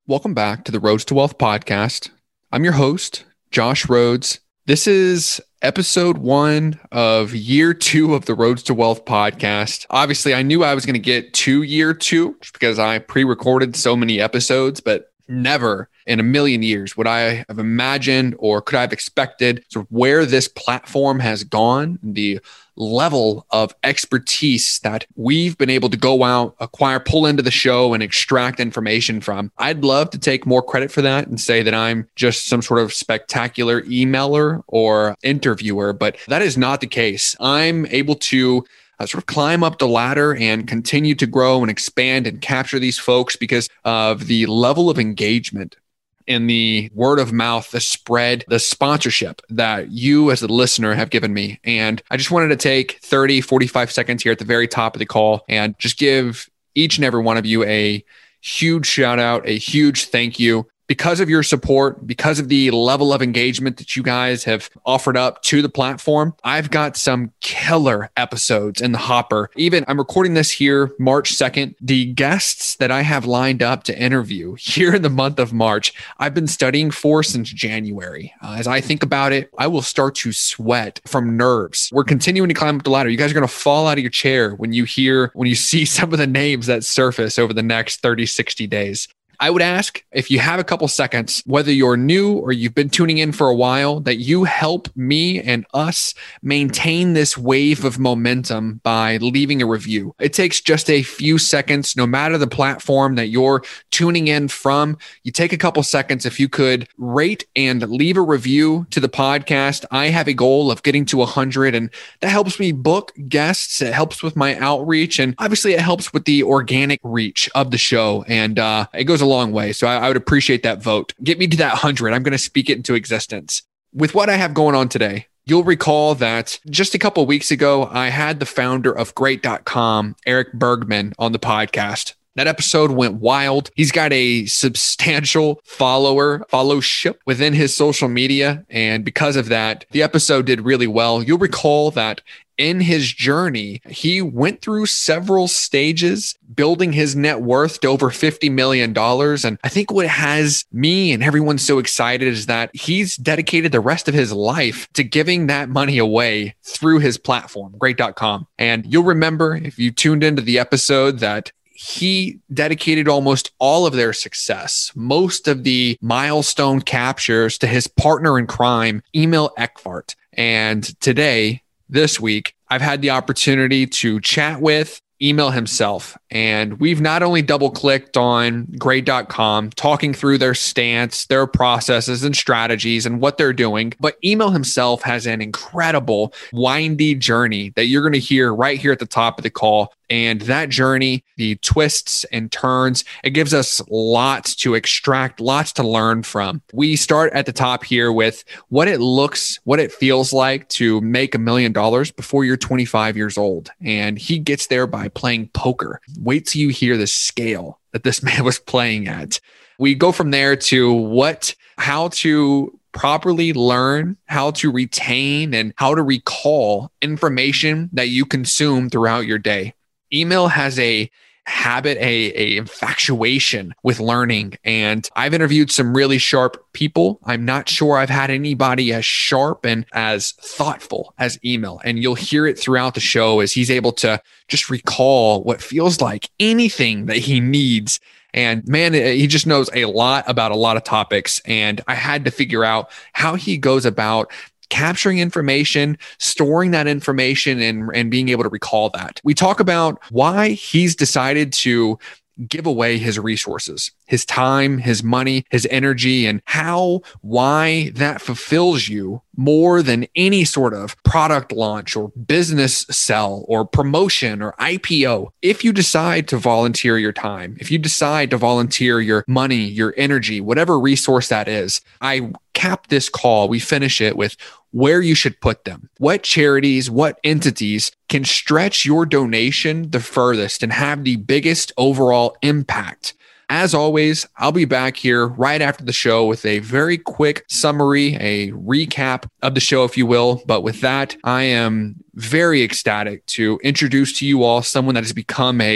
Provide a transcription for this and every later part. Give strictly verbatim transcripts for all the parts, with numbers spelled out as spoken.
Welcome back to the Roads to Wealth podcast. I'm your host, Josh Rhodes. This is episode one of year two of the Roads to Wealth podcast. Obviously, I knew I was going to get to year two just because I pre-recorded so many episodes, but never in a million years would I have imagined or could I have expected sort of where this platform has gone, the level of expertise that we've been able to go out, acquire, pull into the show and extract information from. I'd love to take more credit for that and say that I'm just some sort of spectacular emailer or interviewer, but that is not the case. I'm able to Uh, sort of climb up the ladder and continue to grow and expand and capture these folks because of the level of engagement and the word of mouth, the spread, the sponsorship that you as the listener have given me. And I just wanted to take thirty, forty-five seconds here at the very top of the call and just give each and every one of you a huge shout out, a huge thank you. Because of your support, because of the level of engagement that you guys have offered up to the platform, I've got some killer episodes in the hopper. Even I'm recording this here March second. The guests that I have lined up to interview here in the month of March, I've been studying for since January. Uh, as I think about it, I will start to sweat from nerves. We're continuing to climb up the ladder. You guys are going to fall out of your chair when you hear, when you see some of the names that surface over the next thirty, sixty days. I would ask if you have a couple seconds, whether you're new or you've been tuning in for a while, that you help me and us maintain this wave of momentum by leaving a review. It takes just a few seconds, no matter the platform that you're tuning in from. You take a couple seconds. If you could rate and leave a review to the podcast. I have a goal of getting to one hundred, and that helps me book guests. It helps with my outreach, and obviously it helps with the organic reach of the show. And uh, it goes a long way. So I, I would appreciate that vote. Get me to that one hundred. I'm going to speak it into existence. With what I have going on today, you'll recall that just a couple of weeks ago, I had the founder of Great dot com, Eric Bergman, on the podcast. That episode went wild. He's got a substantial follower, followship within his social media. And because of that, the episode did really well. You'll recall that in his journey, he went through several stages, building his net worth to over fifty million dollars. And I think what has me and everyone so excited is that he's dedicated the rest of his life to giving that money away through his platform, Great dot com. And you'll remember, if you tuned into the episode, that he dedicated almost all of their success, most of the milestone captures, to his partner in crime, Emil Eckfart. And today, this week, I've had the opportunity to chat with Emil himself. And we've not only double clicked on Great dot com, talking through their stance, their processes and strategies and what they're doing, but Emil himself has an incredible windy journey that you're going to hear right here at the top of the call. And that journey, the twists and turns, it gives us lots to extract, lots to learn from. We start at the top here with what it looks, what it feels like to make a million dollars before you're twenty-five years old. And he gets there by playing poker. Wait till you hear the scale that this man was playing at. We go from there to what, how to properly learn, how to retain, and how to recall information that you consume throughout your day. Emil has a habit, a, a infatuation with learning. And I've interviewed some really sharp people. I'm not sure I've had anybody as sharp and as thoughtful as Emil. And you'll hear it throughout the show as he's able to just recall what feels like anything that he needs. And man, he just knows a lot about a lot of topics. And I had to figure out how he goes about capturing information, storing that information, and, and being able to recall that. We talk about why he's decided to give away his resources, his time, his money, his energy, and how, why that fulfills you more than any sort of product launch or business sell or promotion or I P O. If you decide to volunteer your time, if you decide to volunteer your money, your energy, whatever resource that is, I cap this call, we finish it with where you should put them. What charities, what entities can stretch your donation the furthest and have the biggest overall impact. As always, I'll be back here right after the show with a very quick summary, a recap of the show, if you will. But with that, I am very ecstatic to introduce to you all someone that has become a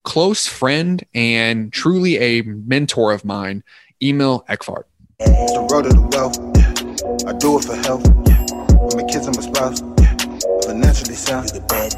close friend and truly a mentor of mine, Emil Eckfart. It's the road to the wealth. Yeah. I do it for health. Yeah. For my kids and my spouse. Yeah. Financially sound. The bad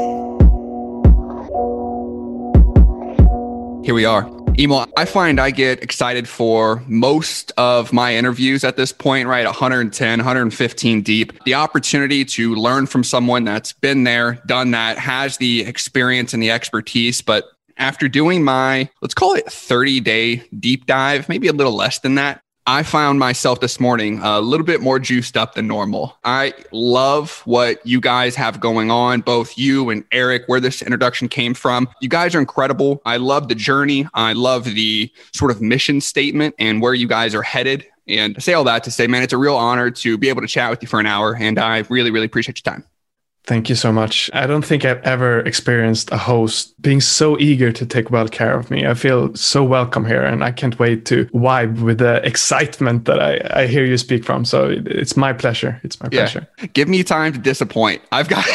dad. Here we are. Emil, I find I get excited for most of my interviews at this point, right? one hundred ten, one hundred fifteen deep. The opportunity to learn from someone that's been there, done that, has the experience and the expertise. But after doing my, let's call it thirty day deep dive, maybe a little less than that, I found myself this morning a little bit more juiced up than normal. I love what you guys have going on, both you and Eric, where this introduction came from. You guys are incredible. I love the journey. I love the sort of mission statement and where you guys are headed. And I say all that to say, man, it's a real honor to be able to chat with you for an hour. And I really, really appreciate your time. Thank you so much. I don't think I've ever experienced a host being so eager to take well care of me. I feel so welcome here, and I can't wait to vibe with the excitement that I, I hear you speak from. So it's my pleasure. It's my pleasure. Yeah. Give me time to disappoint. I've got...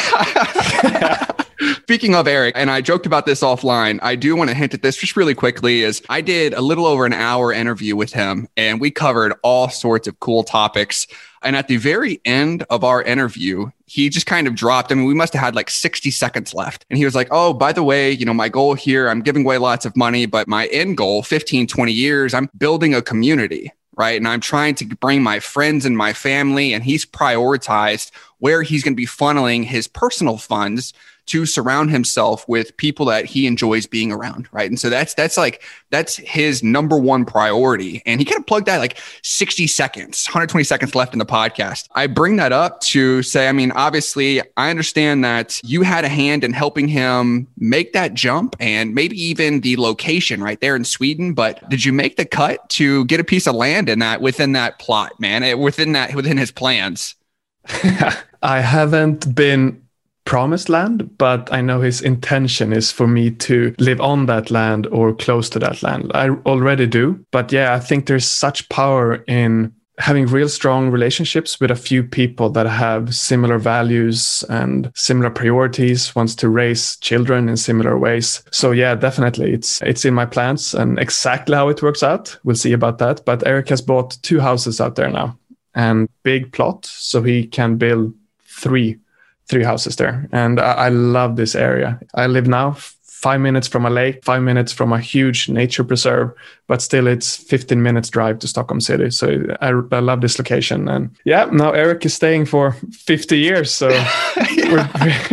Speaking of Eric, and I joked about this offline, I do want to hint at this just really quickly, is I did a little over an hour interview with him, and we covered all sorts of cool topics. And at the very end of our interview, he just kind of dropped. I mean, we must have had like sixty seconds left. And he was like, oh, by the way, you know, my goal here, I'm giving away lots of money, but my end goal, fifteen, twenty years, I'm building a community, right? And I'm trying to bring my friends and my family, and he's prioritized where he's going to be funneling his personal funds to surround himself with people that he enjoys being around, right? And so that's that's like that's his number one priority. And he kind of plugged that like sixty seconds, one hundred twenty seconds left in the podcast. I bring that up to say, I mean, obviously, I understand that you had a hand in helping him make that jump and maybe even the location right there in Sweden. But did you make the cut to get a piece of land in that within that plot, man, within that within his plans? I haven't been promised land, but I know his intention is for me to live on that land or close to that land. I already do. But yeah, I think there's such power in having real strong relationships with a few people that have similar values and similar priorities, wants to raise children in similar ways. So yeah, definitely it's it's in my plans, and exactly how it works out, we'll see about that. But Eric has bought two houses out there now and big plot, so he can build three three houses there. And I, I love this area. I live now five minutes from a lake, five minutes from a huge nature preserve, but still it's fifteen minutes drive to Stockholm City. So I, I love this location. And yeah, now Eric is staying for fifty years. So we're,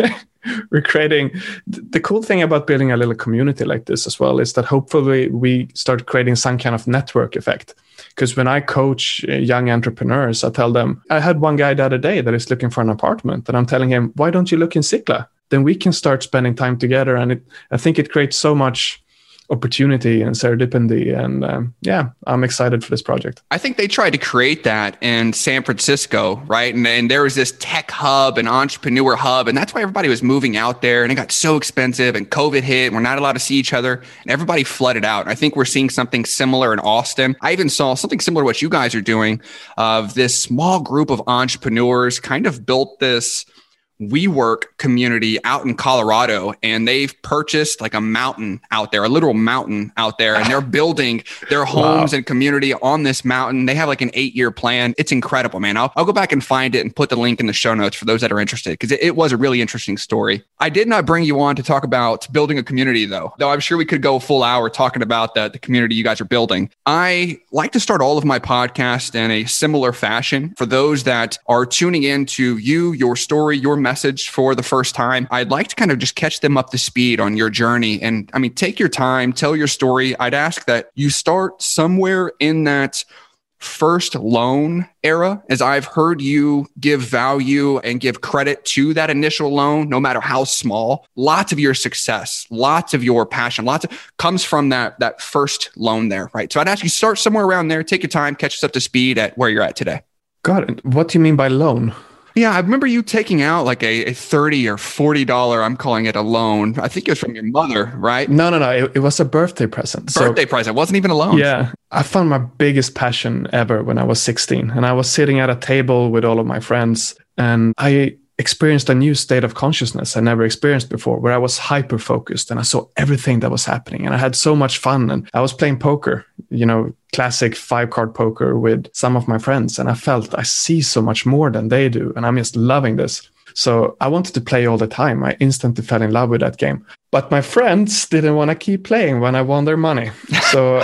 we're creating, the cool thing about building a little community like this as well is that hopefully we start creating some kind of network effect. Because when I coach young entrepreneurs, I tell them, I had one guy the other day that is looking for an apartment, and I'm telling him, why don't you look in Sickla? Then we can start spending time together. And it, I think it creates so much opportunity and serendipity. And um, yeah, I'm excited for this project. I think they tried to create that in San Francisco, right? And, and there was this tech hub and entrepreneur hub, and that's why everybody was moving out there, and it got so expensive, and COVID hit, and we're not allowed to see each other, and everybody flooded out. And I think we're seeing something similar in Austin. I even saw something similar to what you guys are doing, of this small group of entrepreneurs kind of built this WeWork community out in Colorado, and they've purchased like a mountain out there, a literal mountain out there, and they're building their homes wow. and community on this mountain. They have like an eight year plan. It's incredible, man. I'll, I'll go back and find it and put the link in the show notes for those that are interested, because it, it was a really interesting story. I did not bring you on to talk about building a community though, though I'm sure we could go a full hour talking about the, the community you guys are building. I like to start all of my podcasts in a similar fashion. For those that are tuning in to you, your story, your message for the first time, I'd like to kind of just catch them up to speed on your journey. And I mean, take your time, tell your story. I'd ask that you start somewhere in that first loan era, as I've heard you give value and give credit to that initial loan, no matter how small. Lots of your success, lots of your passion, lots of comes from that, that first loan there, right? So I'd ask you start somewhere around there, take your time, catch us up to speed at where you're at today. Got it. What do you mean by loan? Yeah, I remember you taking out like a, a thirty or forty dollars, I'm calling it a loan. I think it was from your mother, right? No, no, no. It, it was a birthday present. Birthday so, present. It wasn't even a loan. Yeah. I found my biggest passion ever when I was sixteen. And I was sitting at a table with all of my friends. And I experienced a new state of consciousness I never experienced before, where I was hyper focused and I saw everything that was happening, and I had so much fun. And I was playing poker, you know, classic five card poker with some of my friends, and I felt I see so much more than they do, and I'm just loving this. So I wanted to play all the time. I instantly fell in love with that game. But my friends didn't want to keep playing when I won their money. So,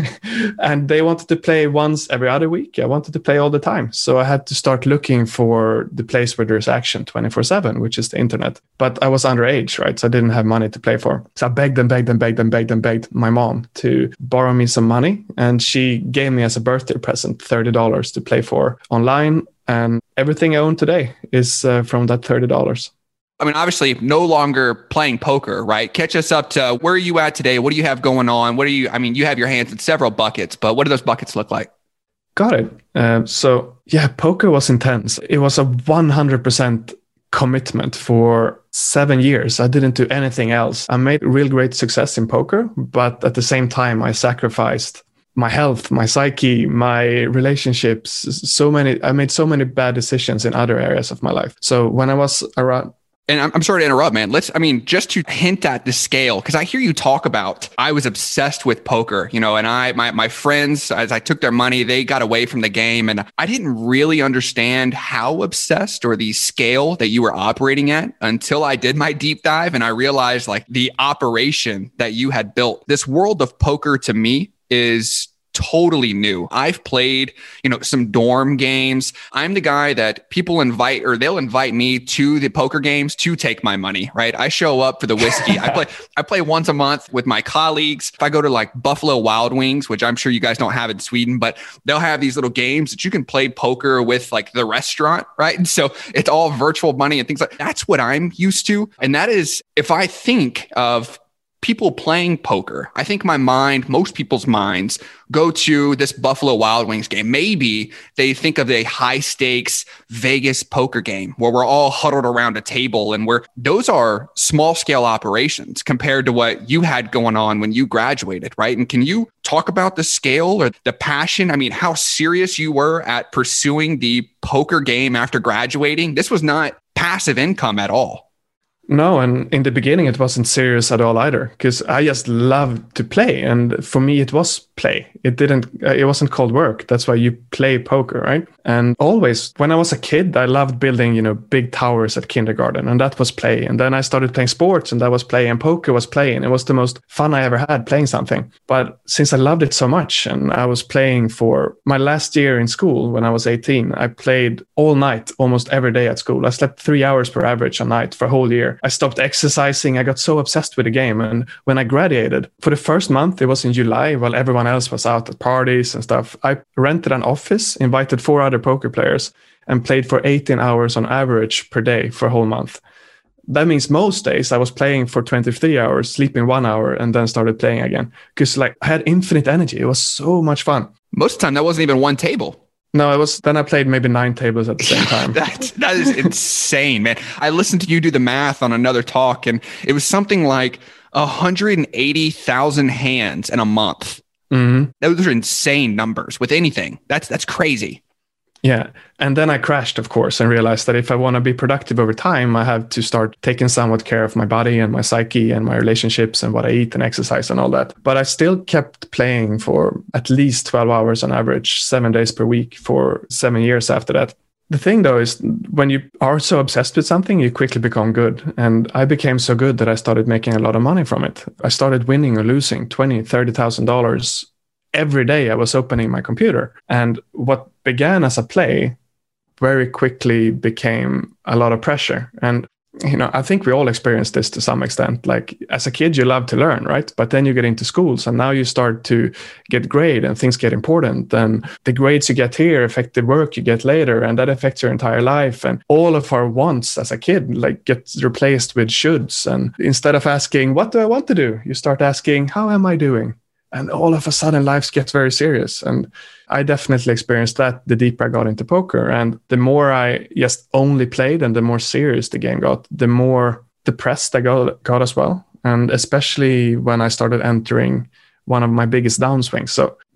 and they wanted to play once every other week. I wanted to play all the time. So I had to start looking for the place where there's action twenty-four seven, which is the internet. But I was underage, right? So I didn't have money to play for. So I begged and begged and begged and begged and begged my mom to borrow me some money. And she gave me as a birthday present thirty dollars to play for online. And everything I own today is uh, from that thirty dollars. I mean, obviously no longer playing poker, right? Catch us up to where are you at today? What do you have going on? What are you, I mean, you have your hands in several buckets, but what do those buckets look like? Got it. Uh, so yeah, poker was intense. It was a one hundred percent commitment for seven years. I didn't do anything else. I made real great success in poker, but at the same time, I sacrificed my health, my psyche, my relationships, so many, I made so many bad decisions in other areas of my life. So when I was around, and I'm, I'm sorry to interrupt, man. Let's, I mean, just to hint at the scale, because I hear you talk about, I was obsessed with poker, you know, and I, my, my friends, as I took their money, they got away from the game, and I didn't really understand how obsessed or the scale that you were operating at until I did my deep dive. And I realized like the operation that you had built. This world of poker to me is totally new. I've played, you know, some dorm games. I'm the guy that people invite, or they'll invite me to the poker games to take my money, right? I show up for the whiskey. I play, I play once a month with my colleagues. If I go to like Buffalo Wild Wings, which I'm sure you guys don't have in Sweden, but they'll have these little games that you can play poker with like the restaurant, right? And so it's all virtual money and things like that. That's what I'm used to. And that is, if I think of people playing poker, I think my mind, most people's minds go to this Buffalo Wild Wings game. Maybe they think of a high stakes Vegas poker game where we're all huddled around a table, and where those are small scale operations compared to what you had going on when you graduated, right? And can you talk about the scale or the passion? I mean, how serious you were at pursuing the poker game after graduating? This was not passive income at all. No, and in the beginning, it wasn't serious at all either, because I just loved to play. And for me, it was play. It didn't, it wasn't called work. That's why you play poker, right? And always, when I was a kid, I loved building, you know, big towers at kindergarten, and that was play. And then I started playing sports, and that was play, and poker was play. And it was the most fun I ever had playing something. But since I loved it so much, and I was playing for my last year in school when I was eighteen, I played all night, almost every day at school. I slept three hours per average a night for a whole year. I stopped exercising. I got so obsessed with the game. And when I graduated, for the first month, it was in July, while everyone else was out at parties and stuff, I rented an office, invited four other poker players, and played for eighteen hours on average per day for a whole month. That means most days I was playing for twenty-three hours, sleeping one hour, and then started playing again. Because like I had infinite energy. It was so much fun. Most of the time, that wasn't even one table. No, it was, then I played maybe nine tables at the same time. that, that is insane, man. I listened to you do the math on another talk, and it was something like one hundred eighty thousand hands in a month. Mm-hmm. Those are insane numbers with anything. That's that's crazy. Yeah. And then I crashed, of course, and realized that if I want to be productive over time, I have to start taking somewhat care of my body and my psyche and my relationships and what I eat and exercise and all that. But I still kept playing for at least twelve hours on average, seven days per week for seven years after that. The thing, though, is when you are so obsessed with something, you quickly become good. And I became so good that I started making a lot of money from it. I started winning or losing twenty thousand dollars, thirty thousand dollars every day I was opening my computer. And what began as a play very quickly became a lot of pressure. And, you know, I think we all experience this to some extent. Like as a kid, you love to learn, right? But then you get into schools, and now you start to get grade and things get important. And the grades you get here affect the work you get later, and that affects your entire life. And all of our wants as a kid like gets replaced with shoulds. And instead of asking, what do I want to do? You start asking, how am I doing? And all of a sudden, life gets very serious. And I definitely experienced that the deeper I got into poker. And the more I just only played and the more serious the game got, the more depressed I got, got as well. And especially when I started entering one of my biggest downswings. So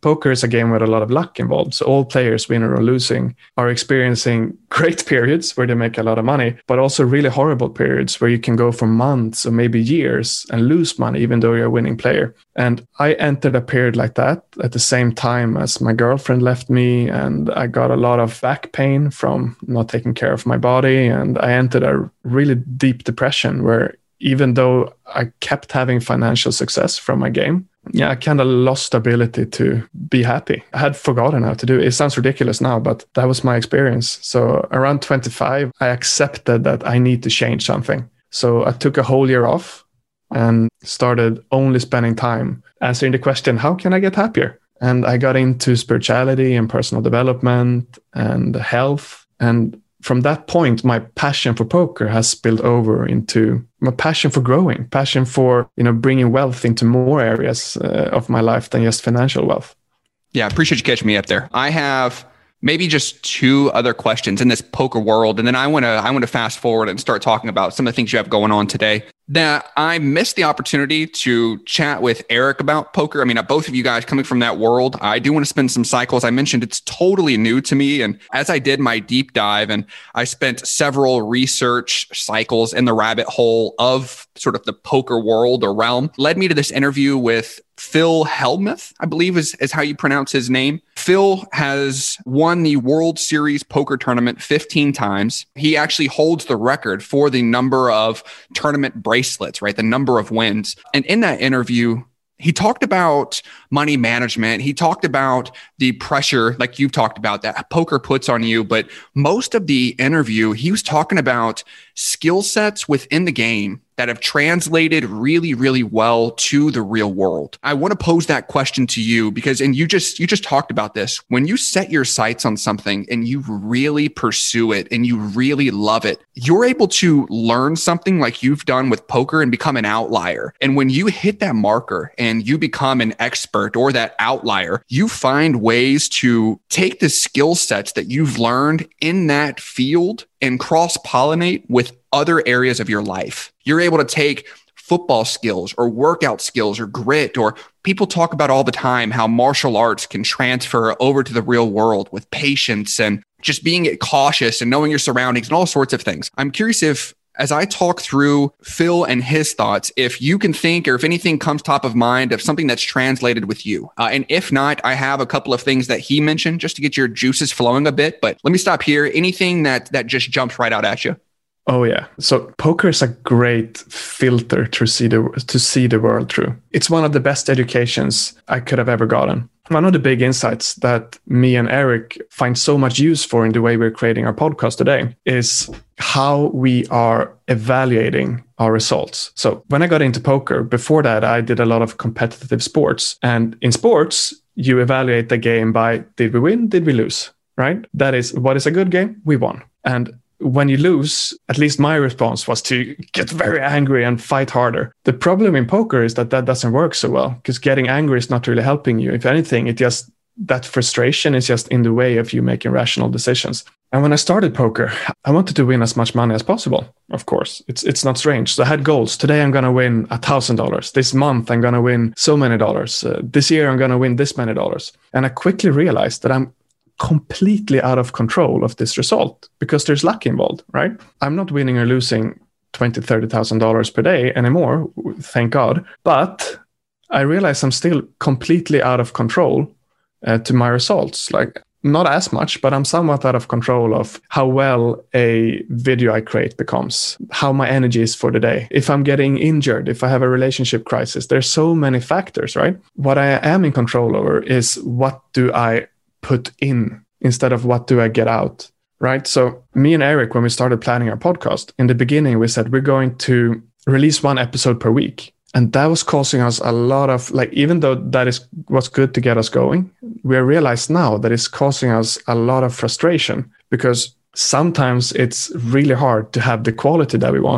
poker is a game with a lot of luck involved. So all players, winning or losing, are experiencing great periods where they make a lot of money, but also really horrible periods where you can go for months or maybe years and lose money, even though you're a winning player. And I entered a period like that at the same time as my girlfriend left me, and I got a lot of back pain from not taking care of my body. And I entered a really deep depression where even though I kept having financial success from my game, yeah, I kind of lost the ability to be happy. I had forgotten how to do it. It sounds ridiculous now, but that was my experience. So around twenty-five, I accepted that I need to change something. So I took a whole year off and started only spending time answering the question, how can I get happier? And I got into spirituality and personal development and health. And from that point, my passion for poker has spilled over into my passion for growing, passion for, you know, bringing wealth into more areas uh, of my life than just financial wealth. Yeah, I appreciate you catching me up there. I have maybe just two other questions in this poker world, and then I want to I want to fast forward and start talking about some of the things you have going on today. That I missed the opportunity to chat with Eric about poker. I mean, both of you guys coming from that world, I do want to spend some cycles. I mentioned it's totally new to me. And as I did my deep dive and I spent several research cycles in the rabbit hole of sort of the poker world or realm, led me to this interview with Phil Hellmuth, I believe is, is how you pronounce his name. Phil has won the World Series poker tournament fifteen times. He actually holds the record for the number of tournament bracelets, right? The number of wins. And in that interview, he talked about money management. He talked about the pressure, like you've talked about, that poker puts on you. But most of the interview, he was talking about skill sets within the game that have translated really, really well to the real world. I want to pose that question to you because, and you just, you just talked about this, when you set your sights on something and you really pursue it and you really love it, you're able to learn something like you've done with poker and become an outlier. And when you hit that marker and you become an expert or that outlier, you find ways to take the skill sets that you've learned in that field and cross-pollinate with other areas of your life. You're able to take football skills or workout skills or grit, or people talk about all the time how martial arts can transfer over to the real world with patience and just being cautious and knowing your surroundings and all sorts of things. I'm curious if, as I talk through Phil and his thoughts, if you can think or if anything comes top of mind of something that's translated with you. Uh, and if not, I have a couple of things that he mentioned just to get your juices flowing a bit. But let me stop here. Anything that that just jumps right out at you? Oh yeah. So poker is a great filter to see the to see the world through. It's one of the best educations I could have ever gotten. One of the big insights that me and Eric find so much use for in the way we're creating our podcast today is how we are evaluating our results. So when I got into poker, before that, I did a lot of competitive sports. And in sports, you evaluate the game by, did we win? Did we lose? Right? That is, what is a good game? We won. And when you lose, at least my response was to get very angry and fight harder. The problem in poker is that that doesn't work so well because getting angry is not really helping you. If anything, it just, that frustration is just in the way of you making rational decisions. And when I started poker, I wanted to win as much money as possible. Of course, it's it's not strange. So I had goals. Today, I'm going to win a thousand dollars. This month, I'm going to win so many dollars. Uh, this year, I'm going to win this many dollars. And I quickly realized that I'm completely out of control of this result because there's luck involved, right? I'm not winning or losing twenty thousand dollars, thirty thousand dollars per day anymore, thank God. But I realize I'm still completely out of control uh, to my results. Like, not as much, but I'm somewhat out of control of how well a video I create becomes, how my energy is for the day. If I'm getting injured, if I have a relationship crisis, there's so many factors, right? What I am in control over is what do I put in instead of what do I get out, right? So me and Eric, when we started planning our podcast, in the beginning, we said we're going to release one episode per week. And that was causing us a lot of, like, even though that is what's good to get us going, we realize now that it's causing us a lot of frustration because sometimes it's really hard to have the quality that we want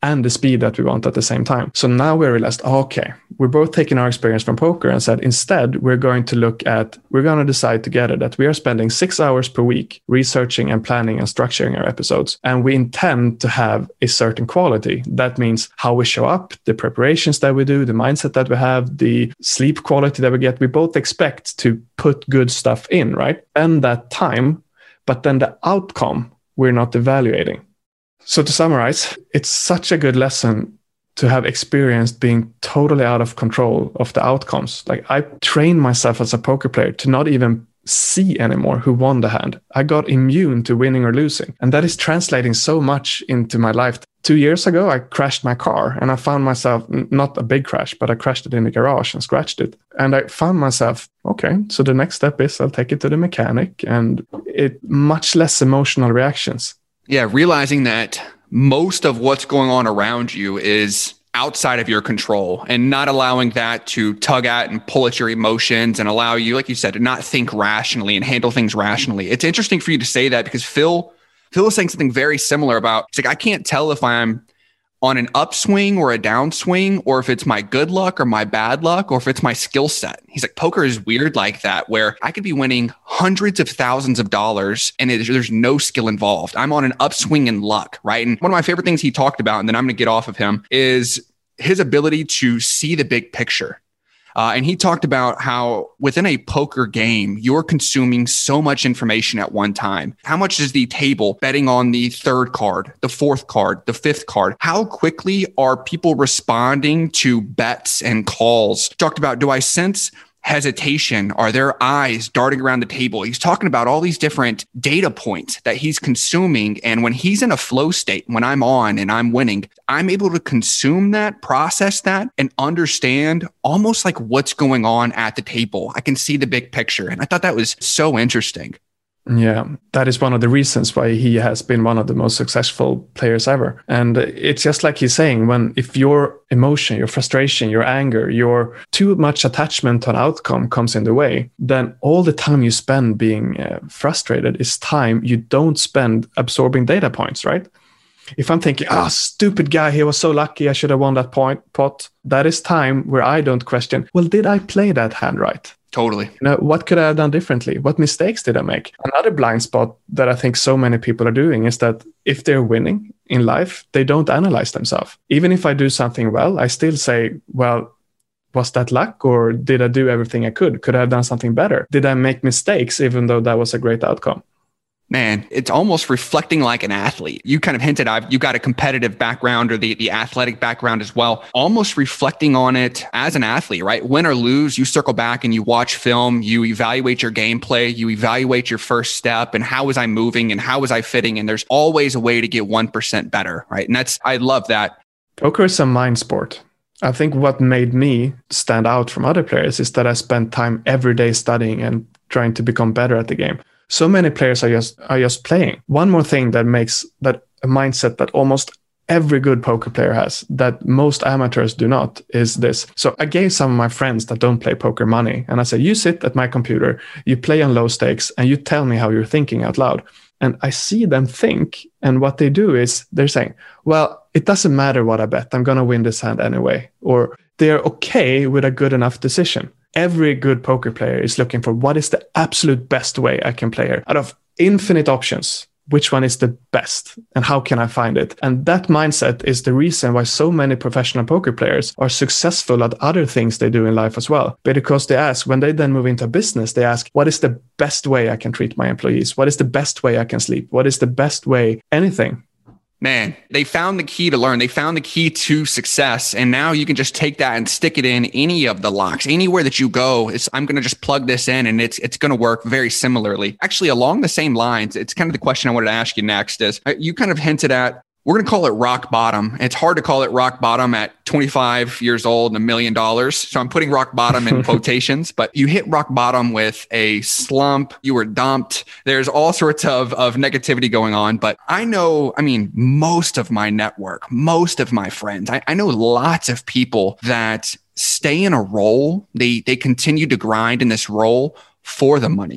and the speed that we want at the same time. So now we realized, okay, we're both taking our experience from poker and said, instead, we're going to look at, we're going to decide together that we are spending six hours per week researching and planning and structuring our episodes. And we intend to have a certain quality. That means how we show up, the preparations that we do, the mindset that we have, the sleep quality that we get. We both expect to put good stuff in, right? And that time, but then the outcome, we're not evaluating. So to summarize, it's such a good lesson to have experienced being totally out of control of the outcomes. Like I trained myself as a poker player to not even see anymore who won the hand. I got immune to winning or losing. And that is translating so much into my life. Two years ago, I crashed my car and I found myself, not a big crash, but I crashed it in the garage and scratched it. And I found myself, okay, so the next step is I'll take it to the mechanic, and it much less emotional reactions. Yeah, realizing that most of what's going on around you is outside of your control, and not allowing that to tug at and pull at your emotions and allow you, like you said, to not think rationally and handle things rationally. It's interesting for you to say that, because Phil, Phil was saying something very similar about, it's like, I can't tell if I'm on an upswing or a downswing, or if it's my good luck or my bad luck, or if it's my skill set. He's like, poker is weird like that, where I could be winning hundreds of thousands of dollars and it, there's no skill involved. I'm on an upswing in luck, right? And one of my favorite things he talked about, and then I'm going to get off of him, is his ability to see the big picture. Uh, and he talked about how within a poker game, you're consuming so much information at one time. How much is the table betting on the third card, the fourth card, the fifth card? How quickly are people responding to bets and calls? Talked about, do I sense hesitation? Are their eyes darting around the table? He's talking about all these different data points that he's consuming. And when he's in a flow state, when I'm on and I'm winning, I'm able to consume that, process that, and understand almost like what's going on at the table. I can see the big picture. And I thought that was so interesting. Yeah, that is one of the reasons why he has been one of the most successful players ever. And it's just like he's saying, when if your emotion, your frustration, your anger, your too much attachment to an outcome comes in the way, then all the time you spend being uh, frustrated is time you don't spend absorbing data points, right? If I'm thinking, ah, oh, stupid guy, he was so lucky, I should have won that point pot, that is time where I don't question, well, did I play that hand right? Totally. You know, what could I have done differently? What mistakes did I make? Another blind spot that I think so many people are doing is that if they're winning in life, they don't analyze themselves. Even if I do something well, I still say, well, was that luck, or did I do everything I could? Could I have done something better? Did I make mistakes even though that was a great outcome? Man, it's almost reflecting like an athlete. You kind of hinted, I've you got a competitive background, or the, the athletic background as well, almost reflecting on it as an athlete, right? Win or lose, you circle back and you watch film, you evaluate your gameplay, you evaluate your first step and how was I moving and how was I fitting? And there's always a way to get one percent better, right? And that's, I love that. Poker is a mind sport. I think what made me stand out from other players is that I spent time every day studying and trying to become better at the game. So many players are just are just playing. One more thing that makes that a mindset that almost every good poker player has, that most amateurs do not, is this. So I gave some of my friends that don't play poker money, and I said, you sit at my computer, you play on low stakes, and you tell me how you're thinking out loud. And I see them think, and what they do is they're saying, well, it doesn't matter what I bet, I'm going to win this hand anyway. Or they're okay with a good enough decision. Every good poker player is looking for what is the absolute best way I can play here. Out of infinite options, which one is the best and how can I find it? And that mindset is the reason why so many professional poker players are successful at other things they do in life as well. Because they ask, when they then move into business, they ask, what is the best way I can treat my employees? What is the best way I can sleep? What is the best way? Anything. Man, they found the key to learn. They found the key to success. And now you can just take that and stick it in any of the locks. Anywhere that you go, it's, I'm going to just plug this in and it's it's going to work very similarly. Actually, along the same lines, it's kind of the question I wanted to ask you next is, you kind of hinted at, we're going to call it rock bottom. It's hard to call it rock bottom at twenty-five years old and a million dollars. So I'm putting rock bottom in quotations, but you hit rock bottom with a slump. You were dumped. There's all sorts of, of negativity going on. But I know, I mean, most of my network, most of my friends, I, I know lots of people that stay in a role. They, they continue to grind in this role for the money.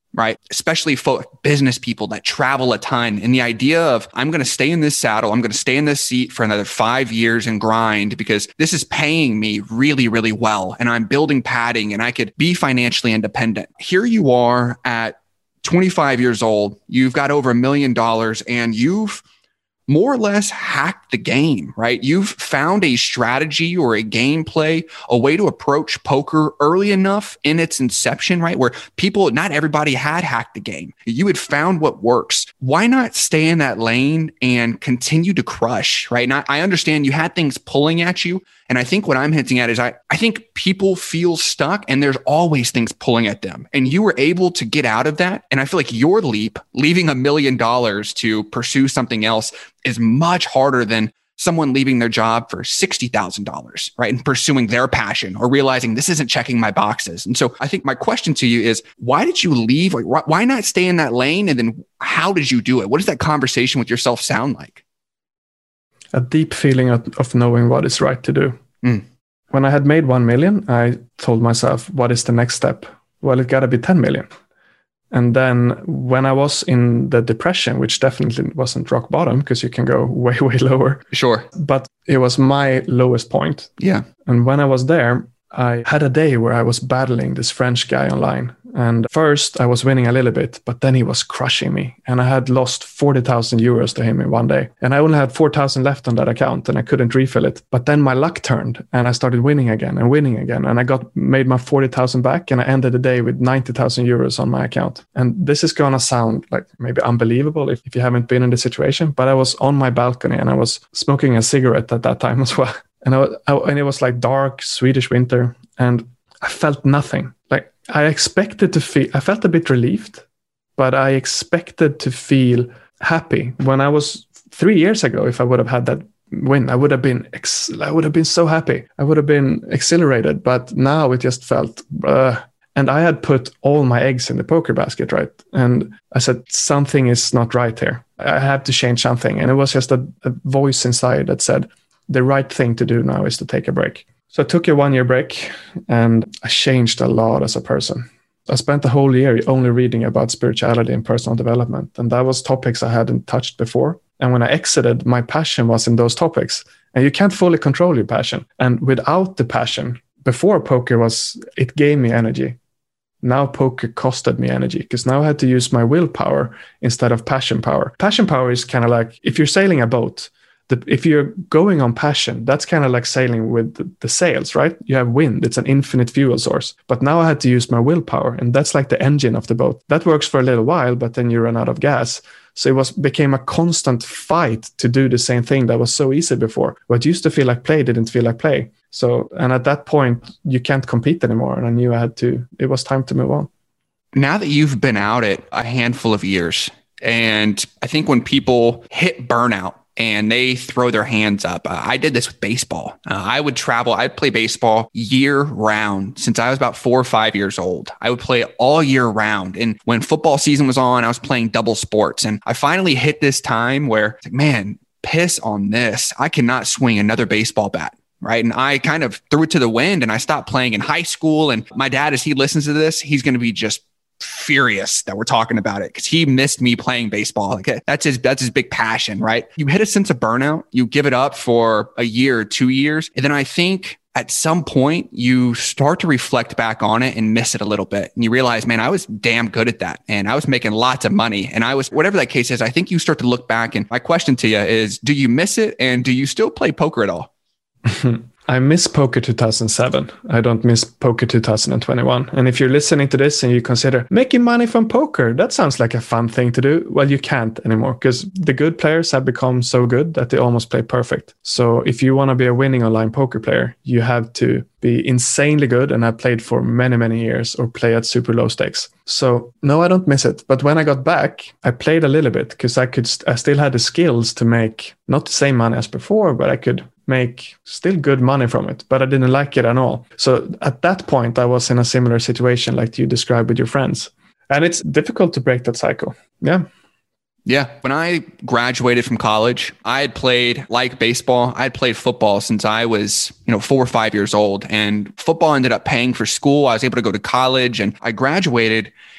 right? Especially for business people that travel a ton. And the idea of, I'm going to stay in this saddle, I'm going to stay in this seat for another five years and grind because this is paying me really, really well. And I'm building padding and I could be financially independent. Here you are at twenty-five years old, you've got over a million dollars and you've more or less hacked the game, right? You've found a strategy or a gameplay, a way to approach poker early enough in its inception, right? Where people, not everybody had hacked the game. You had found what works. Why not stay in that lane and continue to crush, right? And I, I understand you had things pulling at you. And I think what I'm hinting at is I, I think people feel stuck and there's always things pulling at them. And you were able to get out of that. And I feel like your leap, leaving a million dollars to pursue something else, is much harder than someone leaving their job for sixty thousand dollars, right? And pursuing their passion or realizing this isn't checking my boxes. And so I think my question to you is, why did you leave? Like, why not stay in that lane? And then how did you do it? What does that conversation with yourself sound like? A deep feeling of, of knowing what is right to do. Mm. When I had made one million, I told myself, what is the next step? Well, it got to be ten million. And then when I was in the depression, which definitely wasn't rock bottom because you can go way, way lower. Sure. But it was my lowest point. Yeah. And when I was there, I had a day where I was battling this French guy online. And first I was winning a little bit, but then he was crushing me. And I had lost forty thousand euros to him in one day. And I only had four thousand left on that account and I couldn't refill it. But then my luck turned and I started winning again and winning again. And I got made my forty thousand back and I ended the day with ninety thousand euros on my account. And this is going to sound like maybe unbelievable if, if you haven't been in the situation, but I was on my balcony and I was smoking a cigarette at that time as well. And I, I, and it was like dark Swedish winter and I felt nothing. Like I expected to feel, I felt a bit relieved, but I expected to feel happy. When I was three years ago, if I would have had that win, I would have been, ex- I would have been so happy. I would have been exhilarated, but now it just felt, uh, and I had put all my eggs in the poker basket, right? And I said, something is not right here. I have to change something. And it was just a, a voice inside that said, the right thing to do now is to take a break. So I took a one-year break and I changed a lot as a person. I spent the whole year only reading about spirituality and personal development. And that was topics I hadn't touched before. And when I exited, my passion was in those topics. And you can't fully control your passion. And without the passion, before poker was, it gave me energy. Now poker costed me energy because now I had to use my willpower instead of passion power. Passion power is kind of like if you're sailing a boat, The, if you're going on passion, that's kind of like sailing with the, the sails, right? You have wind. It's an infinite fuel source. But now I had to use my willpower, and that's like the engine of the boat. That works for a little while, but then you run out of gas. So it was became a constant fight to do the same thing that was so easy before. What used to feel like play didn't feel like play. So, and at that point, you can't compete anymore. And I knew I had to, it was time to move on. Now that you've been out it a handful of years, and I think when people hit burnout, and they throw their hands up. Uh, I did this with baseball. Uh, I would travel. I'd play baseball year round since I was about four or five years old. I would play all year round. And when football season was on, I was playing double sports. And I finally hit this time where, like, man, piss on this. I cannot swing another baseball bat. Right. And I kind of threw it to the wind and I stopped playing in high school. And my dad, as he listens to this, he's going to be just furious that we're talking about it because he missed me playing baseball. Like that's his, that's his big passion, right? You hit a sense of burnout, you give it up for a year or two years. And then I think at some point you start to reflect back on it and miss it a little bit. And you realize, man, I was damn good at that. And I was making lots of money. And I was, whatever that case is, I think you start to look back. And my question to you is, do you miss it? And do you still play poker at all? I miss poker two thousand seven. I don't miss poker two thousand twenty-one. And if you're listening to this and you consider making money from poker, that sounds like a fun thing to do. Well, you can't anymore because the good players have become so good that they almost play perfect. So if you want to be a winning online poker player, you have to be insanely good and have played for many, many years or play at super low stakes. So no, I don't miss it. But when I got back, I played a little bit because I could, st- I still had the skills to make not the same money as before, but I could make still good money from it, but I didn't like it at all. So at that point, I was in a similar situation like you described with your friends. And it's difficult to break that cycle. Yeah. Yeah. When I graduated from college, I had played like baseball. I had played football since I was, you know, four or five years old, and football ended up paying for school. I was able to go to college and I graduated.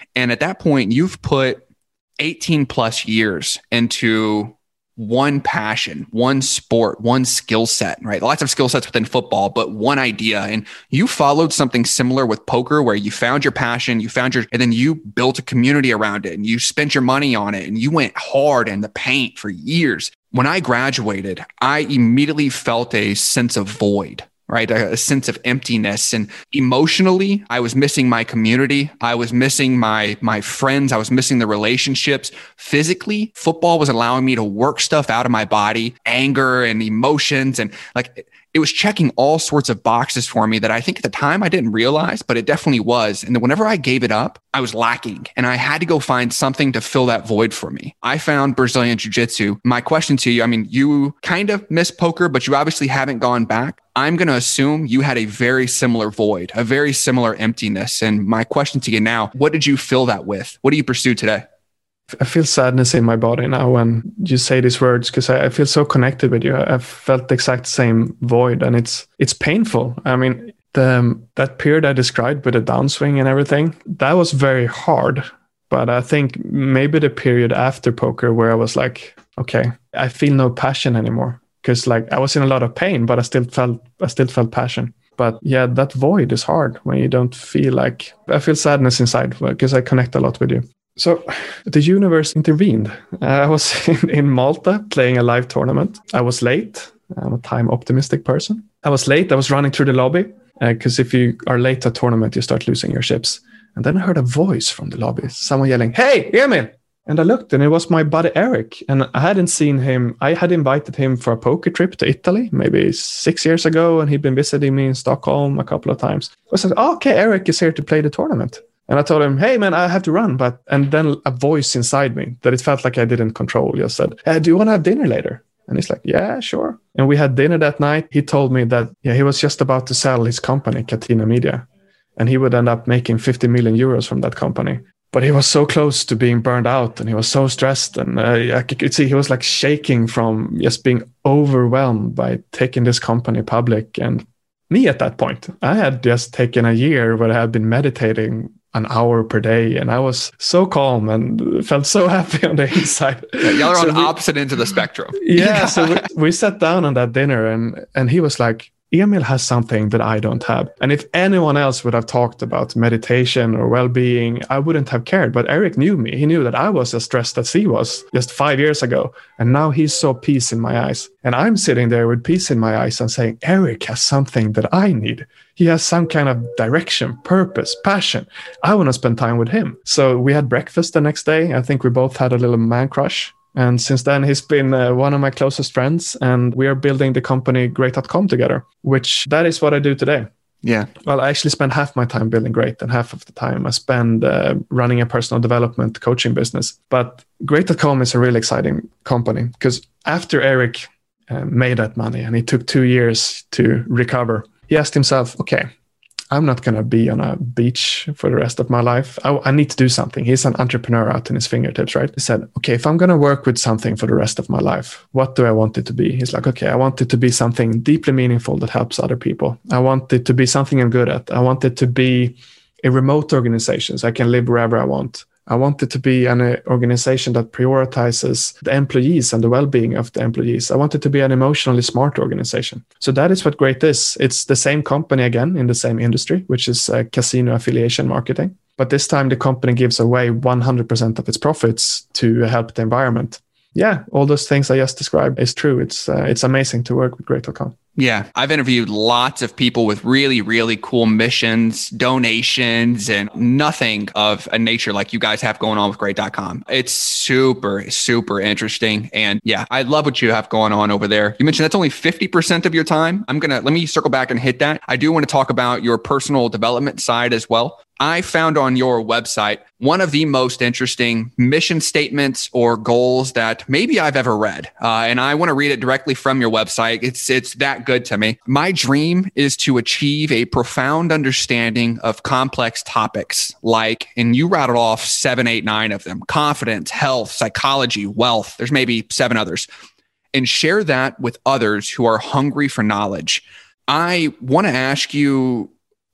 And at that point, you've put eighteen plus years into one passion, one sport, one skill set, right? Lots of skill sets within football, but one idea. And you followed something similar with poker where you found your passion, you found your, and then you built a community around it and you spent your money on it and you went hard in the paint for years. When I graduated, I immediately felt a sense of void, right? A, a sense of emptiness. And emotionally, I was missing my community. I was missing my, my friends. I was missing the relationships. Physically, football was allowing me to work stuff out of my body, anger and emotions. And like, it was checking all sorts of boxes for me that I think at the time I didn't realize, but it definitely was. And then whenever I gave it up, I was lacking and I had to go find something to fill that void for me. I found Brazilian Jiu-Jitsu. My question to you, I mean, you kind of miss poker, but you obviously haven't gone back. I'm going to assume you had a very similar void, a very similar emptiness. And my question to you now, what did you fill that with? What do you pursue today? I feel sadness in my body now when you say these words because I, I feel so connected with you. I, I've felt the exact same void and it's it's painful. I mean, the, um, that period I described with the downswing and everything, that was very hard. But I think maybe the period after poker where I was like, okay, I feel no passion anymore because like I was in a lot of pain, but I still felt I still felt passion. But yeah, that void is hard when you don't feel like, I feel sadness inside because I connect a lot with you. So the universe intervened. Uh, I was in, in Malta playing a live tournament. I was late. I'm a time optimistic person. I was late. I was running through the lobby because uh, if you are late to a tournament, you start losing your ships. And then I heard a voice from the lobby, someone yelling, "Hey, Emil!" And I looked and it was my buddy Eric. And I hadn't seen him. I had invited him for a poker trip to Italy maybe six years ago. And he'd been visiting me in Stockholm a couple of times. I said, oh, okay, Eric is here to play the tournament. And I told him, hey, man, I have to run. But and then a voice inside me that it felt like I didn't control just said, hey, do you want to have dinner later? And he's like, yeah, sure. And we had dinner that night. He told me that yeah, he was just about to sell his company, Catena Media. And he would end up making fifty million euros from that company. But he was so close to being burned out and he was so stressed. And uh, I could see he was like shaking from just being overwhelmed by taking this company public. And me at that point, I had just taken a year where I had been meditating an hour per day. And I was so calm and felt so happy on the inside. Yeah, y'all are so on the we, opposite ends of the spectrum. Yeah. so we, we sat down on that dinner and, and he was like, Emil has something that I don't have. And if anyone else would have talked about meditation or well-being, I wouldn't have cared. But Eric knew me. He knew that I was as stressed as he was just five years ago. And now he saw peace in my eyes. And I'm sitting there with peace in my eyes and saying, Eric has something that I need. He has some kind of direction, purpose, passion. I want to spend time with him. So we had breakfast the next day. I think we both had a little man crush. And since then, he's been uh, one of my closest friends, and we are building the company Great dot com together, which that is what I do today. Yeah. Well, I actually spend half my time building Great and half of the time I spend uh, running a personal development coaching business. But Great dot com is a really exciting company because after Eric uh, made that money and it took two years to recover, he asked himself, okay, I'm not going to be on a beach for the rest of my life. I, I need to do something. He's an entrepreneur out in his fingertips, right? He said, okay, if I'm going to work with something for the rest of my life, what do I want it to be? He's like, okay, I want it to be something deeply meaningful that helps other people. I want it to be something I'm good at. I want it to be a remote organization so I can live wherever I want. I want it to be an uh, organization that prioritizes the employees and the well-being of the employees. I want it to be an emotionally smart organization. So that is what Great is. It's the same company again in the same industry, which is uh, casino affiliation marketing. But this time the company gives away one hundred percent of its profits to help the environment. Yeah, all those things I just described is true. It's uh, it's amazing to work with Great dot com. Yeah, I've interviewed lots of people with really, really cool missions, donations, and nothing of a nature like you guys have going on with Great dot com. It's super, super interesting. And yeah, I love what you have going on over there. You mentioned that's only fifty percent of your time. I'm going to, let me circle back and hit that. I do want to talk about your personal development side as well. I found on your website one of the most interesting mission statements or goals that maybe I've ever read. Uh, and I want to read it directly from your website. It's, it's that good to me. My dream is to achieve a profound understanding of complex topics like, and you rattled off seven, eight, nine of them: confidence, health, psychology, wealth. There's maybe seven others, and share that with others who are hungry for knowledge. I want to ask you,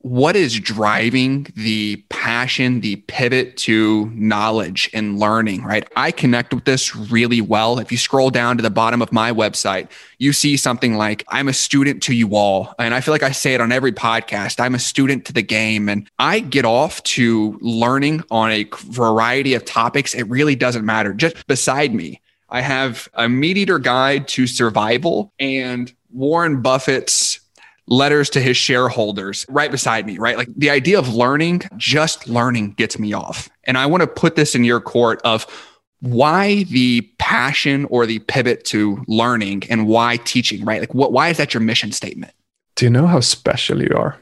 what is driving the passion, the pivot to knowledge and learning, right? I connect with this really well. If you scroll down to the bottom of my website, you see something like, I'm a student to you all. And I feel like I say it on every podcast. I'm a student to the game. And I get off to learning on a variety of topics. It really doesn't matter. Just beside me, I have a Meat Eater Guide to Survival and Warren Buffett's letters to his shareholders right beside me, right? Like the idea of learning, just learning gets me off. And I want to put this in your court of why the passion or the pivot to learning and why teaching, right? Like what, why is that your mission statement? Do you know how special you are?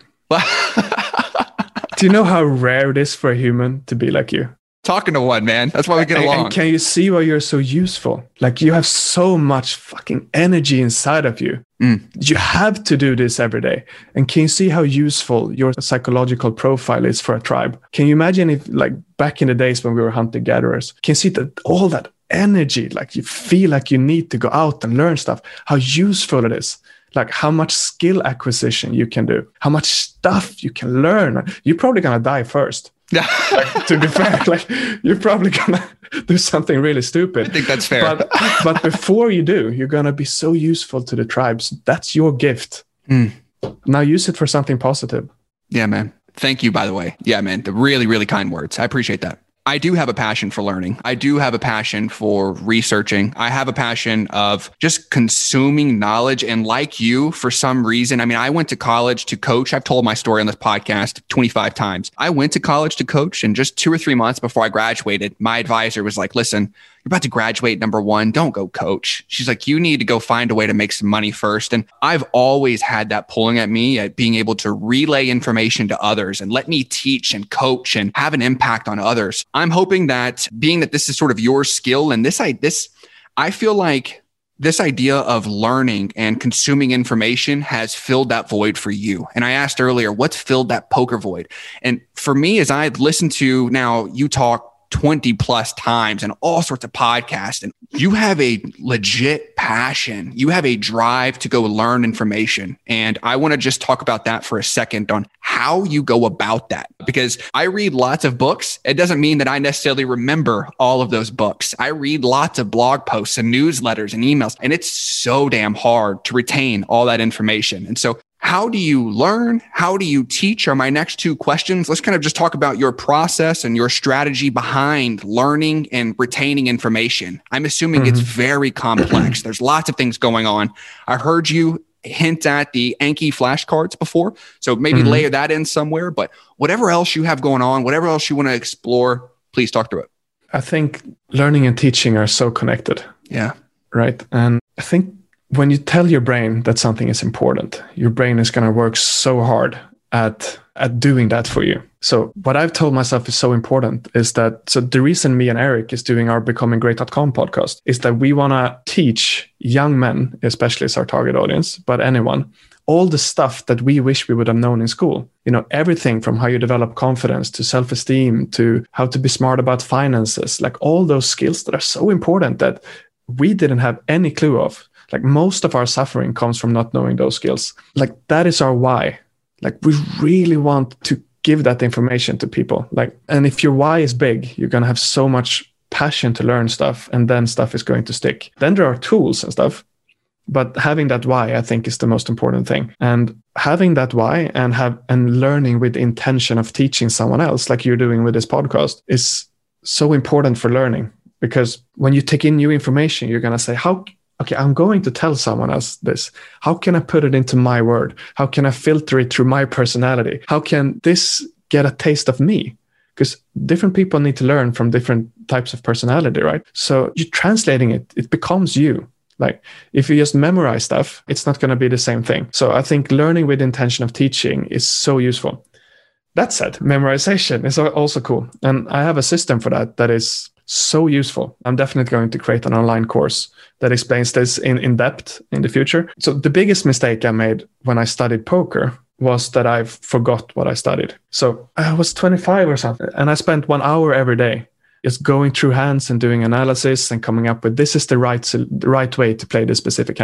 Do you know how rare it is for a human to be like you? Talking to one, man. That's why we get and, along. And can you see why you're so useful? Like you have so much fucking energy inside of you. Mm. You have to do this every day. And can you see how useful your psychological profile is for a tribe? Can you imagine if like back in the days when we were hunter-gatherers, can you see that all that energy, like you feel like you need to go out and learn stuff, how useful it is? Like how much skill acquisition you can do, how much stuff you can learn. You're probably going to die first. Like, to be fair, like you're probably gonna do something really stupid. I think that's fair. But, but before you do, you're gonna be so useful to the tribes. That's your gift. Mm. Now use it for something positive. Yeah, man. Thank you, by the way. Yeah, man. The really, really kind words. I appreciate that. I do have a passion for learning. I do have a passion for researching. I have a passion of just consuming knowledge. And like you, for some reason, I mean, I went to college to coach. I've told my story on this podcast twenty-five times. I went to college to coach, and just two or three months before I graduated, my advisor was like, listen, you're about to graduate, number one, don't go coach. She's like, you need to go find a way to make some money first. And I've always had that pulling at me at being able to relay information to others and let me teach and coach and have an impact on others. I'm hoping that being that this is sort of your skill and this, I, this, I feel like this idea of learning and consuming information has filled that void for you. And I asked earlier, what's filled that poker void? And for me, as I listen to now you talk twenty plus times and all sorts of podcasts, and you have a legit passion. You have a drive to go learn information. And I want to just talk about that for a second on how you go about that, because I read lots of books. It doesn't mean that I necessarily remember all of those books. I read lots of blog posts and newsletters and emails, and it's so damn hard to retain all that information. And so how do you learn? How do you teach? Are my next two questions. Let's kind of just talk about your process and your strategy behind learning and retaining information. I'm assuming mm-hmm. it's very complex. There's lots of things going on. I heard you hint at the Anki flashcards before, so maybe mm-hmm. layer that in somewhere. But whatever else you have going on, whatever else you want to explore, please talk through it. I think learning and teaching are so connected. Yeah. Right. And I think when you tell your brain that something is important, your brain is going to work so hard at at doing that for you. So what I've told myself is so important is that, so the reason me and Eric is doing our becoming great dot com podcast is that we want to teach young men, especially as our target audience, but anyone, all the stuff that we wish we would have known in school. You know, everything from how you develop confidence to self-esteem to how to be smart about finances, like all those skills that are so important that we didn't have any clue of. Like most of our suffering comes from not knowing those skills. Like that is our why. Like we really want to give that information to people. Like, and if your why is big, you're going to have so much passion to learn stuff, and then stuff is going to stick. Then there are tools and stuff, but having that why, I think, is the most important thing. And having that why and have and learning with the intention of teaching someone else, like you're doing with this podcast, is so important for learning. Because when you take in new information, you're going to say, how okay, I'm going to tell someone else this. How can I put it into my word? How can I filter it through my personality? How can this get a taste of me? Because different people need to learn from different types of personality, right? So you're translating it, it becomes you. Like if you just memorize stuff, it's not going to be the same thing. So I think learning with the intention of teaching is so useful. That said, memorization is also cool. And I have a system for that that is so useful. I'm definitely going to create an online course that explains this in, in depth in the future. So the biggest mistake I made when I studied poker was that I forgot what I studied. So I was twenty-five or something, and I spent one hour every day just going through hands and doing analysis and coming up with this is the right, the right way to play this specific hand.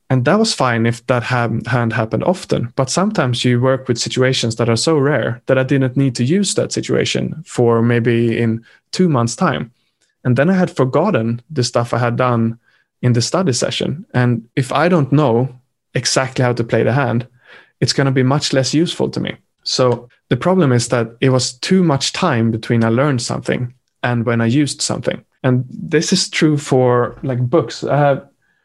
And that was fine if that ha- hand happened often. But sometimes you work with situations that are so rare that I didn't need to use that situation for maybe in two months' time. And then I had forgotten the stuff I had done in the study session. And if I don't know exactly how to play the hand, it's going to be much less useful to me. So the problem is that it was too much time between I learned something and when I used something. And this is true for like books. I have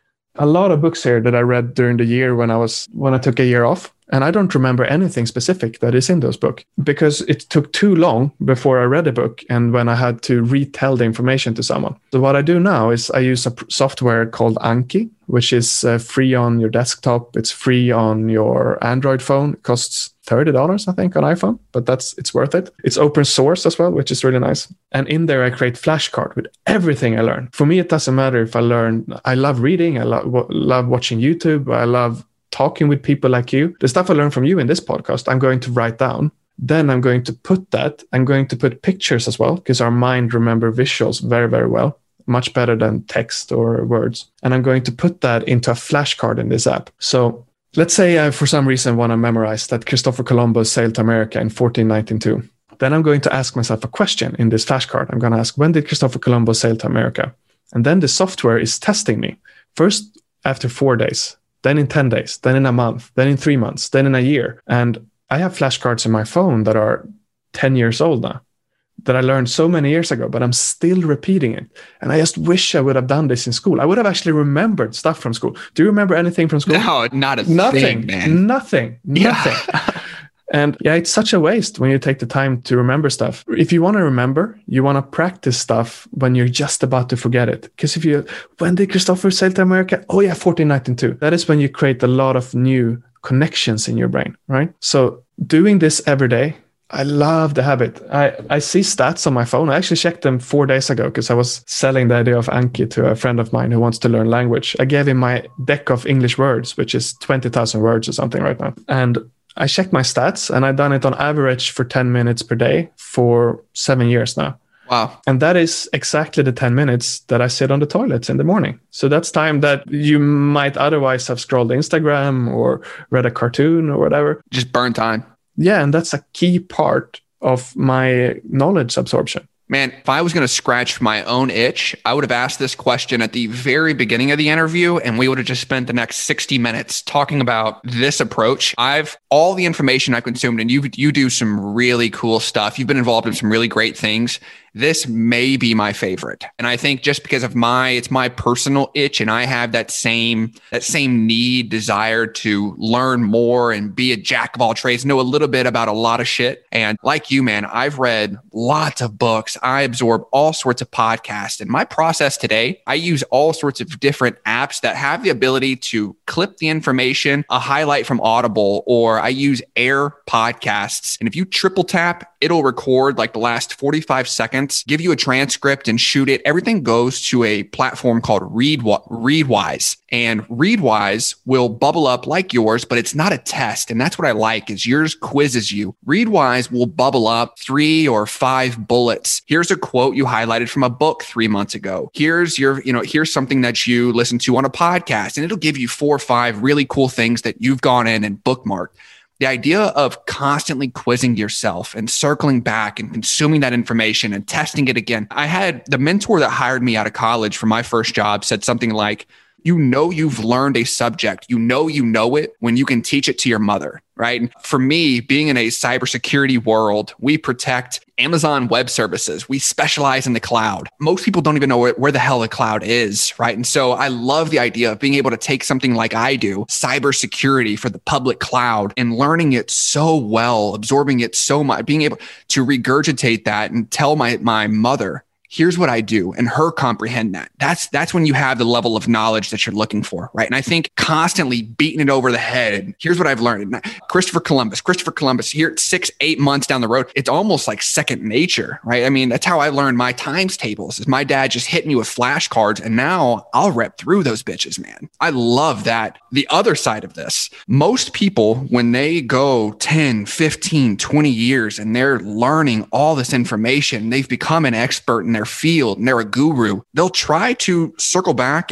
a lot of books here that I read during the year when I was when I took a year off. And I don't remember anything specific that is in those books because it took too long before I read a book and when I had to retell the information to someone. So what I do now is I use a pr- software called Anki, which is uh, free on your desktop. It's free on your Android phone. It costs thirty dollars, I think, on iPhone, but that's it's worth it. It's open source as well, which is really nice. And in there, I create flashcard with everything I learn. For me, it doesn't matter if I learn. I love reading. I lo- love watching YouTube. I love talking with people like you. The stuff I learned from you in this podcast, I'm going to write down. Then I'm going to put that. I'm going to put pictures as well, because our mind remember visuals very, very well, much better than text or words. And I'm going to put that into a flashcard in this app. So let's say I, for some reason, want to memorize that Christopher Columbus sailed to America in fourteen ninety-two. Then I'm going to ask myself a question in this flashcard. I'm going to ask, when did Christopher Columbus sail to America? And then the software is testing me. First, after four days. Then in ten days, then in a month, then in three months, then in a year. And I have flashcards in my phone that are ten years old now, that I learned so many years ago, but I'm still repeating it. And I just wish I would have done this in school. I would have actually remembered stuff from school. Do you remember anything from school? No, not a nothing, thing, man. Nothing, Yeah. nothing. And yeah, it's such a waste when you take the time to remember stuff. If you want to remember, you want to practice stuff when you're just about to forget it. Because if you, when did Christopher sail to America? Oh yeah, fourteen ninety-two. That is when you create a lot of new connections in your brain, right? So doing this every day, I love the habit. I, I see stats on my phone. I actually checked them four days ago because I was selling the idea of Anki to a friend of mine who wants to learn language. I gave him my deck of English words, which is twenty thousand words or something right now. And I checked my stats and I've done it on average for ten minutes per day for seven years now. Wow. And that is exactly the ten minutes that I sit on the toilets in the morning. So that's time that you might otherwise have scrolled Instagram or read a cartoon or whatever. Just burn time. Yeah, and that's a key part of my knowledge absorption. Man, if I was going to scratch my own itch, I would have asked this question at the very beginning of the interview, and we would have just spent the next sixty minutes talking about this approach. I've all the information I've consumed, and you you do some really cool stuff. You've been involved in some really great things. This may be my favorite. And I think just because of my, it's my personal itch, and I have that same, that same need, desire to learn more and be a jack of all trades, know a little bit about a lot of shit. And like you, man, I've read lots of books. I absorb all sorts of podcasts. And my process today, I use all sorts of different apps that have the ability to clip the information, a highlight from Audible, or I use Air Podcasts. And if you triple tap, it'll record like the last forty-five seconds, give you a transcript and shoot it. Everything goes to a platform called Read, Readwise. And Readwise will bubble up like yours, but it's not a test. And that's what I like is yours quizzes you. Readwise will bubble up three or five bullets. Here's a quote you highlighted from a book three months ago. Here's your, you know, here's something that you listened to on a podcast, and it'll give you four or five really cool things that you've gone in and bookmarked. The idea of constantly quizzing yourself and circling back and consuming that information and testing it again. I had the mentor that hired me out of college for my first job said something like, you know, you've learned a subject, you know, you know it when you can teach it to your mother, right? And for me, being in a cybersecurity world, we protect Amazon Web Services. We specialize in the cloud. Most people don't even know where, where the hell the cloud is, right? And so I love the idea of being able to take something like I do, cybersecurity for the public cloud, and learning it so well, absorbing it so much, being able to regurgitate that and tell my, my mother, here's what I do, and her comprehend that. That's that's when you have the level of knowledge that you're looking for, right? And I think constantly beating it over the head. Here's what I've learned. Christopher Columbus, Christopher Columbus, here six, eight months down the road, it's almost like second nature, right? I mean, that's how I learned my times tables. Is my dad just hit me with flashcards, and now I'll rep through those bitches, man. I love that. The other side of this, most people, when they go ten, fifteen, twenty years and they're learning all this information, they've become an expert in their field and they're a guru, they'll try to circle back and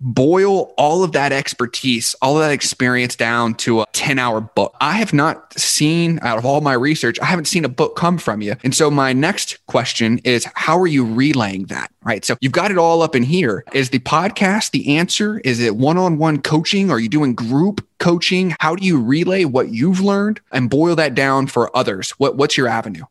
boil all of that expertise, all of that experience down to a ten hour book. I have not seen, out of all my research, I haven't seen a book come from you. And so my next question is, how are you relaying that? Right. So you've got it all up in here. Is the podcast the answer? Is it one-on-one coaching? Are you doing group coaching? How do you relay what you've learned and boil that down for others? What, what's your avenue?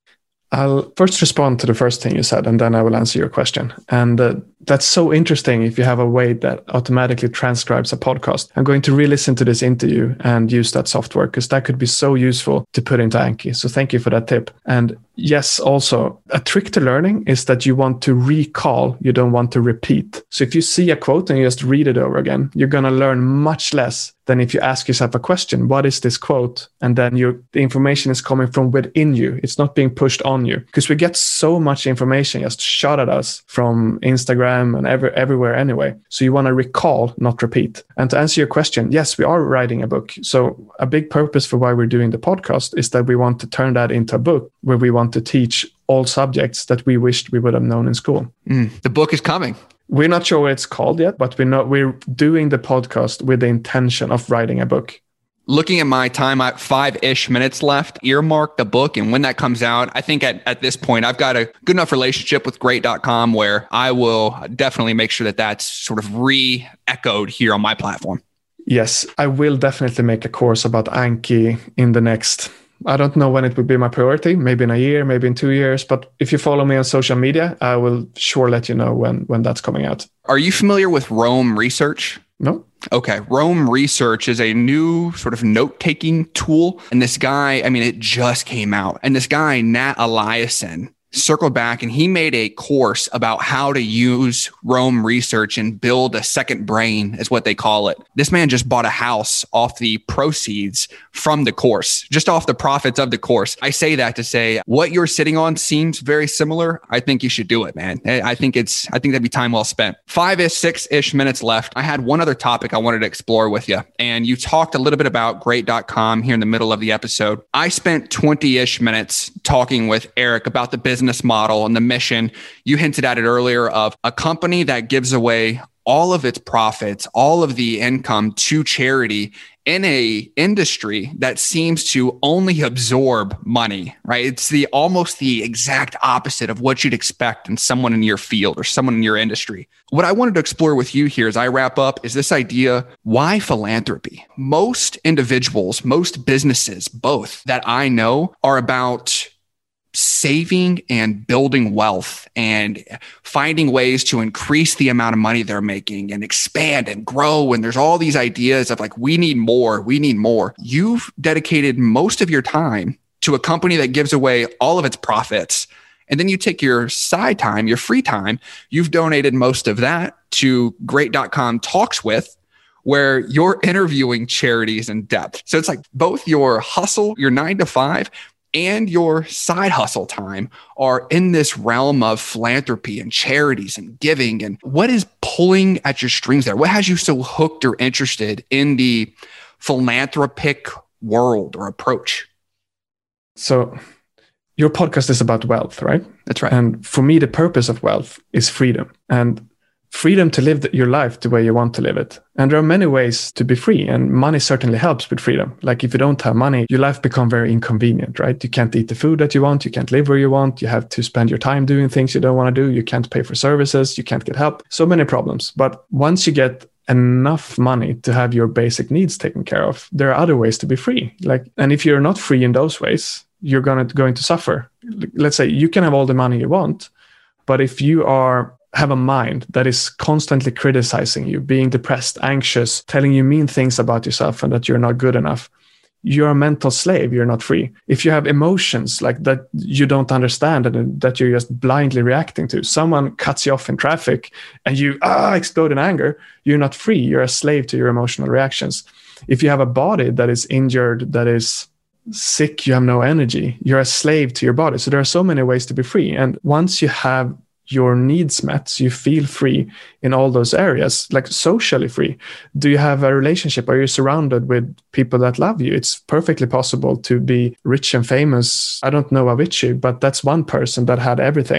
I'll first respond to the first thing you said, and then I will answer your question. And uh, that's so interesting if you have a way that automatically transcribes a podcast. I'm going to re-listen to this interview and use that software because that could be so useful to put into Anki. So thank you for that tip. And yes, also a trick to learning is that you want to recall, you don't want to repeat. So if you see a quote and you just read it over again, you're going to learn much less than if you ask yourself a question, what is this quote? And then your the information is coming from within you. It's not being pushed on you because we get so much information just shot at us from Instagram and every, everywhere anyway. So you want to recall, not repeat. And to answer your question, yes, we are writing a book. So a big purpose for why we're doing the podcast is that we want to turn that into a book where we want to teach all subjects that we wished we would have known in school. Mm, the book is coming. We're not sure what it's called yet, but we know we're doing the podcast with the intention of writing a book. Looking at my time, I have five-ish minutes left. Earmark the book, and when that comes out, I think at, at this point, I've got a good enough relationship with great dot com where I will definitely make sure that that's sort of re-echoed here on my platform. Yes, I will definitely make a course about Anki in the next... I don't know when it will be my priority, maybe in a year, maybe in two years. But if you follow me on social media, I will sure let you know when, when that's coming out. Are you familiar with Rome Research? No. Okay. Rome Research is a new sort of note-taking tool. And this guy, I mean, it just came out. And this guy, Nat Eliason, circled back and he made a course about how to use Rome Research and build a second brain, is what they call it. This man just bought a house off the proceeds from the course, just off the profits of the course. I say that to say what you're sitting on seems very similar. I think you should do it, man. I think it's, I think that'd be time well spent. Five-ish, six-ish minutes left. I had one other topic I wanted to explore with you. And you talked a little bit about great dot com here in the middle of the episode. I spent twenty-ish minutes talking with Eric about the business model and the mission. You hinted at it earlier of a company that gives away all of its profits, all of the income to charity in a industry that seems to only absorb money, right? It's the almost the exact opposite of what you'd expect in someone in your field or someone in your industry. What I wanted to explore with you here as I wrap up is this idea, why philanthropy? Most individuals, most businesses, both that I know are about saving and building wealth and finding ways to increase the amount of money they're making and expand and grow. And there's all these ideas of like, we need more, we need more. You've dedicated most of your time to a company that gives away all of its profits. And then you take your side time, your free time, you've donated most of that to great dot com Talks With, where you're interviewing charities in depth. So it's like both your hustle, your nine to five, and your side hustle time are in this realm of philanthropy and charities and giving. And what is pulling at your strings there? What has you so hooked or interested in the philanthropic world or approach? So your podcast is about wealth, right? That's right. And for me, the purpose of wealth is freedom. And freedom to live your life the way you want to live it. And there are many ways to be free, and money certainly helps with freedom. Like if you don't have money, your life becomes very inconvenient, right? You can't eat the food that you want, you can't live where you want, you have to spend your time doing things you don't want to do, you can't pay for services, you can't get help. So many problems. But once you get enough money to have your basic needs taken care of, there are other ways to be free. Like, and if you're not free in those ways, you're gonna going to suffer. Let's say you can have all the money you want, but if you are have a mind that is constantly criticizing you, being depressed, anxious, telling you mean things about yourself and that you're not good enough, you're a mental slave. You're not free. If you have emotions like that you don't understand and that you're just blindly reacting to, someone cuts you off in traffic and you ah explode in anger, you're not free. You're a slave to your emotional reactions. If you have a body that is injured, that is sick, you have no energy, you're a slave to your body. So there are so many ways to be free. And once you have your needs met, so you feel free in all those areas, like socially free. Do you have a relationship? Are you surrounded with people that love you? It's perfectly possible to be rich and famous. I don't know Avicii, but that's one person that had everything,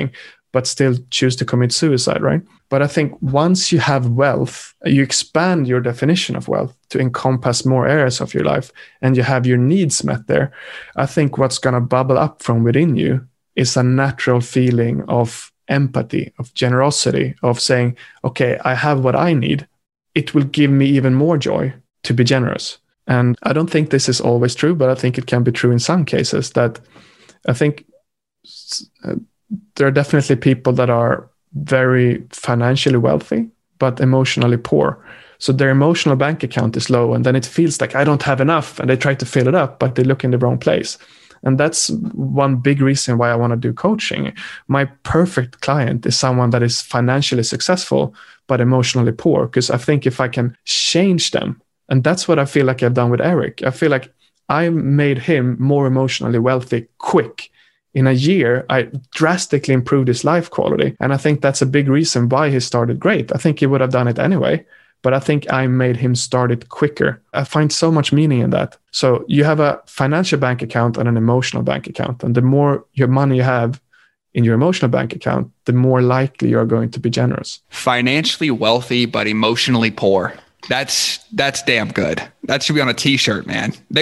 but still choose to commit suicide, right? But I think once you have wealth, you expand your definition of wealth to encompass more areas of your life, and you have your needs met there. I think what's going to bubble up from within you is a natural feeling of empathy, of generosity, of saying, okay, I have what I need. It will give me even more joy to be generous. And I don't think this is always true, but I think it can be true in some cases. That I think uh, there are definitely people that are very financially wealthy, but emotionally poor. So their emotional bank account is low, and then it feels like I don't have enough, and they try to fill it up, but they look in the wrong place. And that's one big reason why I want to do coaching. My perfect client is someone that is financially successful, but emotionally poor, because I think if I can change them, and that's what I feel like I've done with Eric. I feel like I made him more emotionally wealthy quick. In a year, I drastically improved his life quality. And I think that's a big reason why he started great. I think he would have done it anyway, but I think I made him start it quicker. I find so much meaning in that. So you have a financial bank account and an emotional bank account. And the more your money you have in your emotional bank account, the more likely you're going to be generous. Financially wealthy, but emotionally poor. That's that's damn good. That should be on a t-shirt, man. They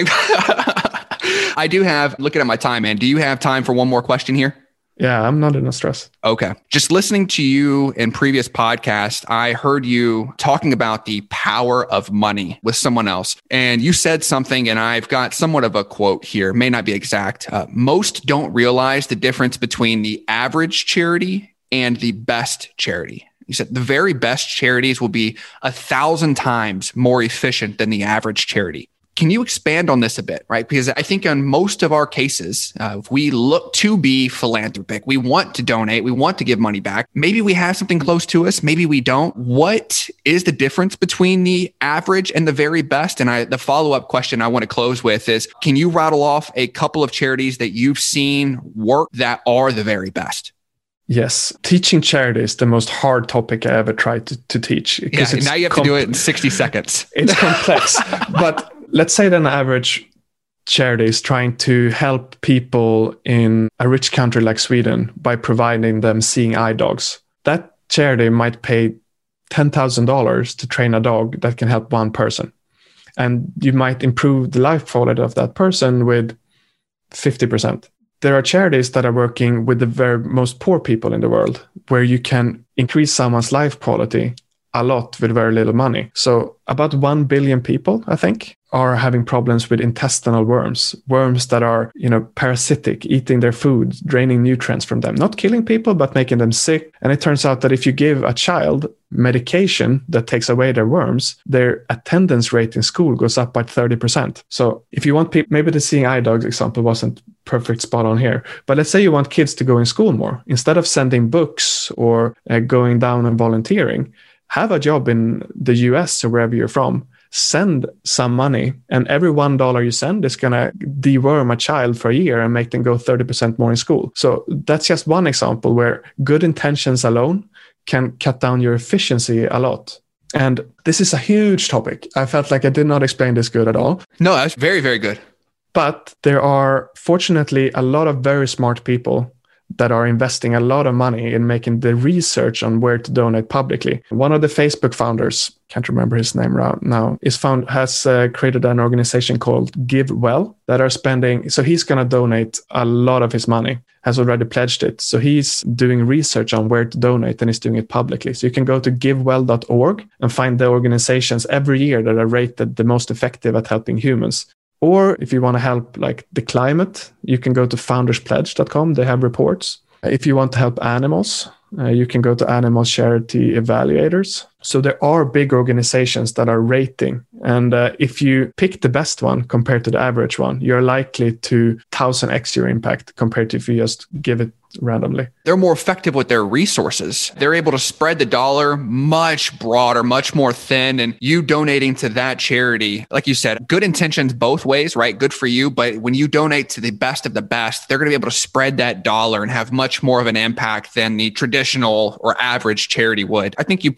I do have, looking at my time, man. Do you have time for one more question here? Yeah, I'm not in a stress. Okay. Just listening to you in previous podcasts, I heard you talking about the power of money with someone else. And you said something, and I've got somewhat of a quote here, may not be exact. Uh, most don't realize the difference between the average charity and the best charity. You said the very best charities will be a thousand times more efficient than the average charity. Can you expand on this a bit, right? Because I think in most of our cases, uh, if we look to be philanthropic, we want to donate, we want to give money back. Maybe we have something close to us, maybe we don't. What is the difference between the average and the very best? And I, the follow-up question I want to close with is, can you rattle off a couple of charities that you've seen work that are the very best? Yes. Teaching charity is the most hard topic I ever tried to, to teach. Yeah, now you have com- to do it in sixty seconds. It's complex. But let's say that an average charity is trying to help people in a rich country like Sweden by providing them seeing eye dogs. That charity might pay ten thousand dollars to train a dog that can help one person. And you might improve the life quality of that person with fifty percent. There are charities that are working with the very most poor people in the world, where you can increase someone's life quality a lot with very little money. So about one billion people, I think, are having problems with intestinal worms, worms that are, you know, parasitic, eating their food, draining nutrients from them, not killing people, but making them sick. And it turns out that if you give a child medication that takes away their worms, their attendance rate in school goes up by thirty percent. So if you want people, maybe the seeing eye dogs example wasn't perfect spot on here, but let's say you want kids to go in school more, instead of sending books or uh, going down and volunteering, have a job in the U S or wherever you're from, send some money, and every one dollar you send is going to deworm a child for a year and make them go thirty percent more in school. So that's just one example where good intentions alone can cut down your efficiency a lot. And this is a huge topic. I felt like I did not explain this good at all. No, that's very, very good. But there are fortunately a lot of very smart people that are investing a lot of money in making the research on where to donate publicly. One of the Facebook founders, can't remember his name right now, is found has uh, created an organization called GiveWell that are spending. So he's going to donate a lot of his money, has already pledged it. So he's doing research on where to donate, and he's doing it publicly. So you can go to give well dot org and find the organizations every year that are rated the most effective at helping humans. Or if you want to help like the climate, you can go to founders pledge dot com. They have reports. If you want to help animals, uh, you can go to Animal Charity Evaluators. So there are big organizations that are rating. And uh, if you pick the best one compared to the average one, you're likely to one thousand x your impact compared to if you just give it randomly. They're more effective with their resources. They're able to spread the dollar much broader, much more thin. And you donating to that charity, like you said, good intentions both ways, right? Good for you. But when you donate to the best of the best, they're going to be able to spread that dollar and have much more of an impact than the traditional or average charity would. I think you put it perfect.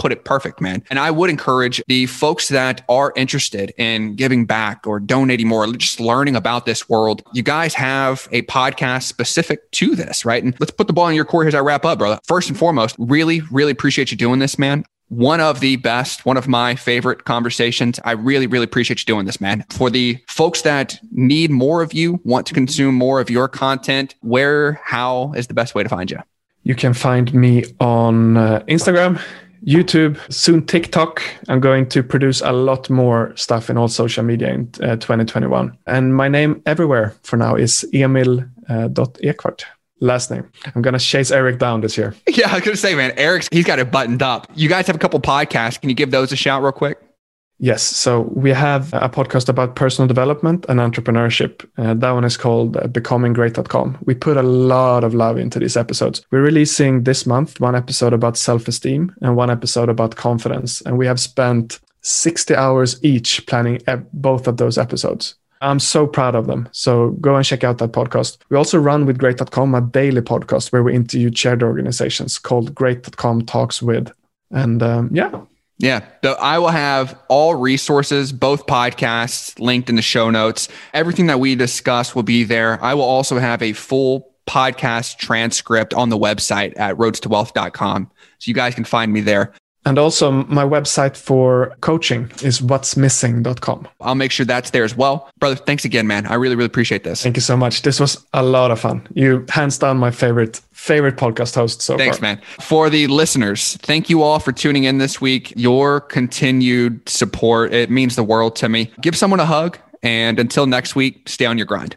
perfect, man. And I would encourage the folks that are interested in giving back or donating more, or just learning about this world. You guys have a podcast specific to this, right? And let's put the ball in your court as I wrap up, brother. First and foremost, really, really appreciate you doing this, man. One of the best, one of my favorite conversations. I really, really appreciate you doing this, man. For the folks that need more of you, want to consume more of your content, where, how is the best way to find you? You can find me on uh, Instagram, YouTube, soon TikTok. I'm going to produce a lot more stuff in all social media in uh, twenty twenty-one. And my name everywhere for now is Emil uh, Ekvart. Last name. I'm going to chase Eric down this year. Yeah, I was going to say, man, Eric's, he's got it buttoned up. You guys have a couple podcasts. Can you give those a shout real quick? Yes. So we have a podcast about personal development and entrepreneurship. Uh, that one is called uh, becoming great dot com. We put a lot of love into these episodes. We're releasing this month one episode about self-esteem and one episode about confidence. And we have spent sixty hours each planning e- both of those episodes. I'm so proud of them. So go and check out that podcast. We also run with great dot com a daily podcast where we interview charity organizations called great dot com Talks With. And um, yeah. Yeah. So I will have all resources, both podcasts linked in the show notes. Everything that we discuss will be there. I will also have a full podcast transcript on the website at roads to wealth dot com. So you guys can find me there. And also my website for coaching is what's missing dot com. I'll make sure that's there as well. Brother, thanks again, man. I really, really appreciate this. Thank you so much. This was a lot of fun. You hands down my favorite, favorite podcast host so Thanks, far. man. For the listeners, thank you all for tuning in this week. Your continued support, it means the world to me. Give someone a hug. And until next week, stay on your grind.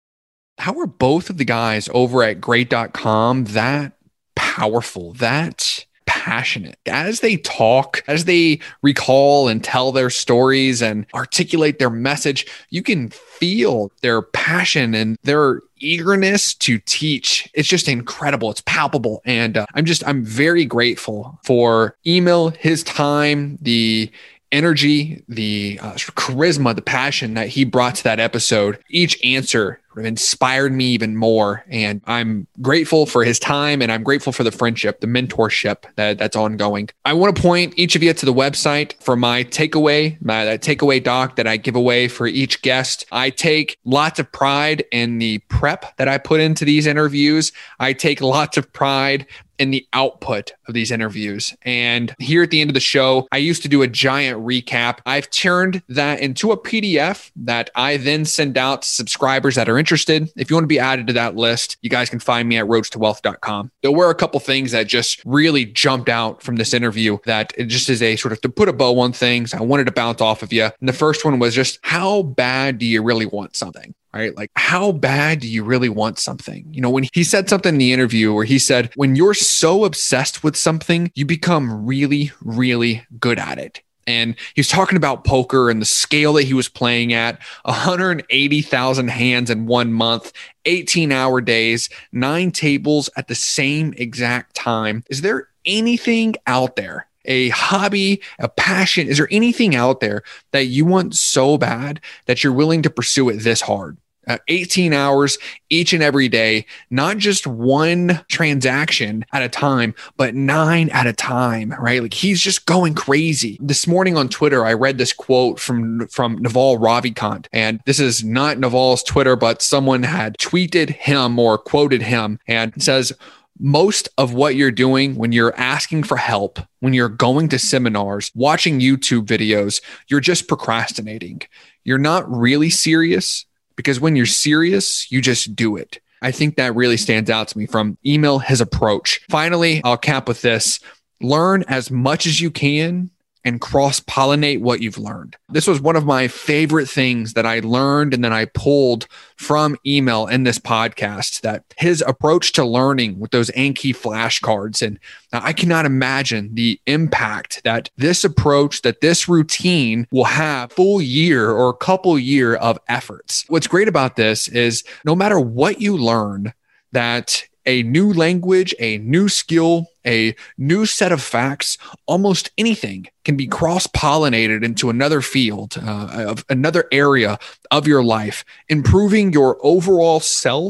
How are both of the guys over at great dot com that powerful, that passionate as they talk, as they recall and tell their stories and articulate their message? You can feel their passion and their eagerness to teach. It's just incredible. It's palpable. And uh, I'm just, I'm very grateful for Emil, his time, the energy, the uh, charisma, the passion that he brought to that episode. Each answer inspired me even more. And I'm grateful for his time, and I'm grateful for the friendship, the mentorship that, that's ongoing. I want to point each of you to the website for my takeaway, my that takeaway doc that I give away for each guest. I take lots of pride in the prep that I put into these interviews. I take lots of pride in the output of these interviews. And here at the end of the show, I used to do a giant recap. I've turned that into a P D F that I then send out to subscribers that are interested. If you want to be added to that list, you guys can find me at roads to wealth dot com. There were a couple things that just really jumped out from this interview that it just is a sort of to put a bow on things. I wanted to bounce off of you. And the first one was just, how bad do you really want something? Right? Like, how bad do you really want something? You know, when he said something in the interview where he said, when you're so obsessed with something, you become really, really good at it. And he was talking about poker and the scale that he was playing at, one hundred eighty thousand hands in one month, eighteen hour days, nine tables at the same exact time. Is there anything out there, a hobby, a passion? Is there anything out there that you want so bad that you're willing to pursue it this hard? Uh, eighteen hours each and every day, not just one transaction at a time, but nine at a time, right? Like, he's just going crazy. This morning on Twitter, I read this quote from, from Naval Ravikant, and this is not Naval's Twitter, but someone had tweeted him or quoted him, and it says, most of what you're doing when you're asking for help, when you're going to seminars, watching YouTube videos, you're just procrastinating. You're not really serious, because when you're serious, you just do it. I think that really stands out to me from Emil, his approach. Finally, I'll cap with this. Learn as much as you can and cross-pollinate what you've learned. This was one of my favorite things that I learned and then I pulled from Emil in this podcast, that his approach to learning with those Anki flashcards. And I cannot imagine the impact that this approach, that this routine will have full year or a couple year of efforts. What's great about this is no matter what you learn, that a new language, a new skill, a new set of facts, almost anything can be cross-pollinated into another field, uh, of another area of your life, improving your overall self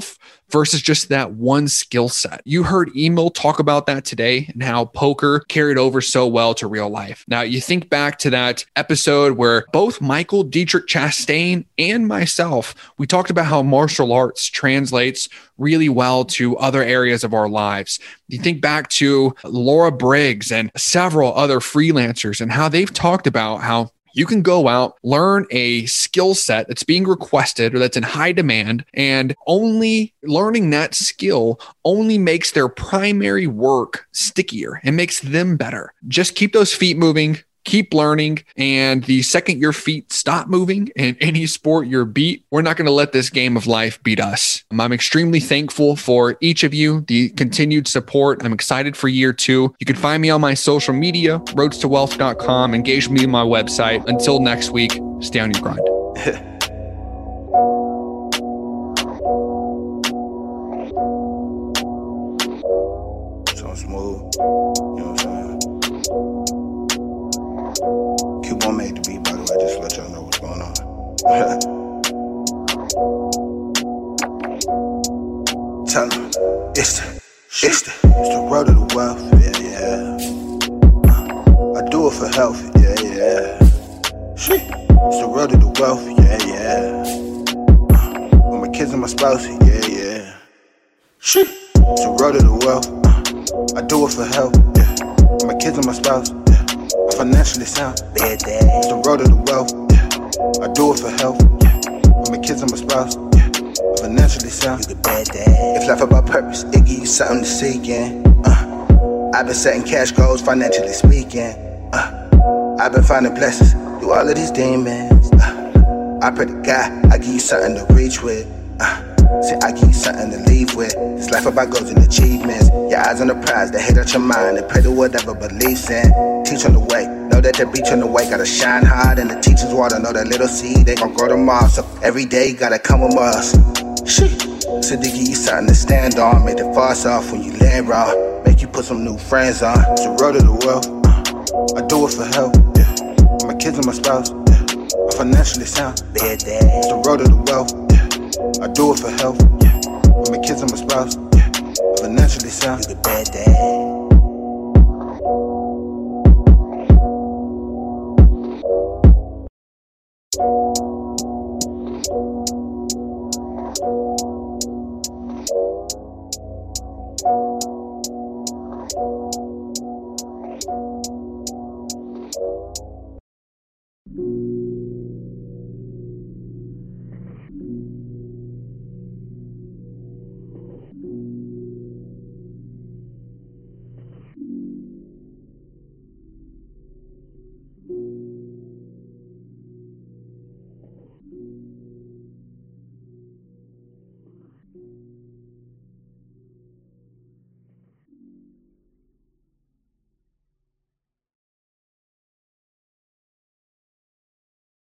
versus just that one skill set. You heard Emil talk about that today and how poker carried over so well to real life. Now, you think back to that episode where both Michael Dietrich Chastain and myself, we talked about how martial arts translates really well to other areas of our lives. You think back to Laura Briggs and several other freelancers and how they've talked about how you can go out, learn a skill set that's being requested or that's in high demand, and only learning that skill only makes their primary work stickier and makes them better. Just keep those feet moving. Keep learning, and the second your feet stop moving in any sport you're beat, we're not going to let this game of life beat us. I'm extremely thankful for each of you, the continued support. I'm excited for year two. You can find me on my social media, roads to wealth dot com, engage with me on my website. Until next week, stay on your grind. So smooth, you know what I'm saying? Cubone made the beat, by the way, just to let y'all know what's going on. Tell them, it's the, it's the, it's the road to the wealth, yeah, yeah. Uh, I do it for health, yeah, yeah. Shit, it's the road to the wealth, yeah, yeah. Uh, with my kids and my spouse, yeah, yeah. Shit, it's the road to the wealth. Uh, I do it for health, yeah. With my kids and my spouse. Financially sound, bad dad. It's the road to the wealth, yeah. I do it for health, yeah. With my kids and my spouse, yeah. Financially sound, you the bad dad. If life about purpose, it give you something to seek in. Uh, I've been setting cash goals, financially speaking. Uh, I've been finding blessings through all of these demons. Uh, I pray to God, I give you something to reach with. Uh, See, I give you something to leave with. This life about goals and achievements. Your eyes on the prize, they hate out your mind and pray to whatever beliefs in. Teach on the way, know that the beach on the way gotta shine hard. And the teacher's water, know that little seed, they gon' grow tomorrow. So every day gotta come with us. Shit. So they give you something to stand on. Make the false off when you land raw. Make you put some new friends on. It's the road to the wealth. Uh, I do it for health, yeah. With my kids and my spouse, yeah. I'm financially sound, bad dad. It's the road to the wealth. I do it for health, yeah. With my kids and my spouse, yeah. Financially sound, you the bad dad.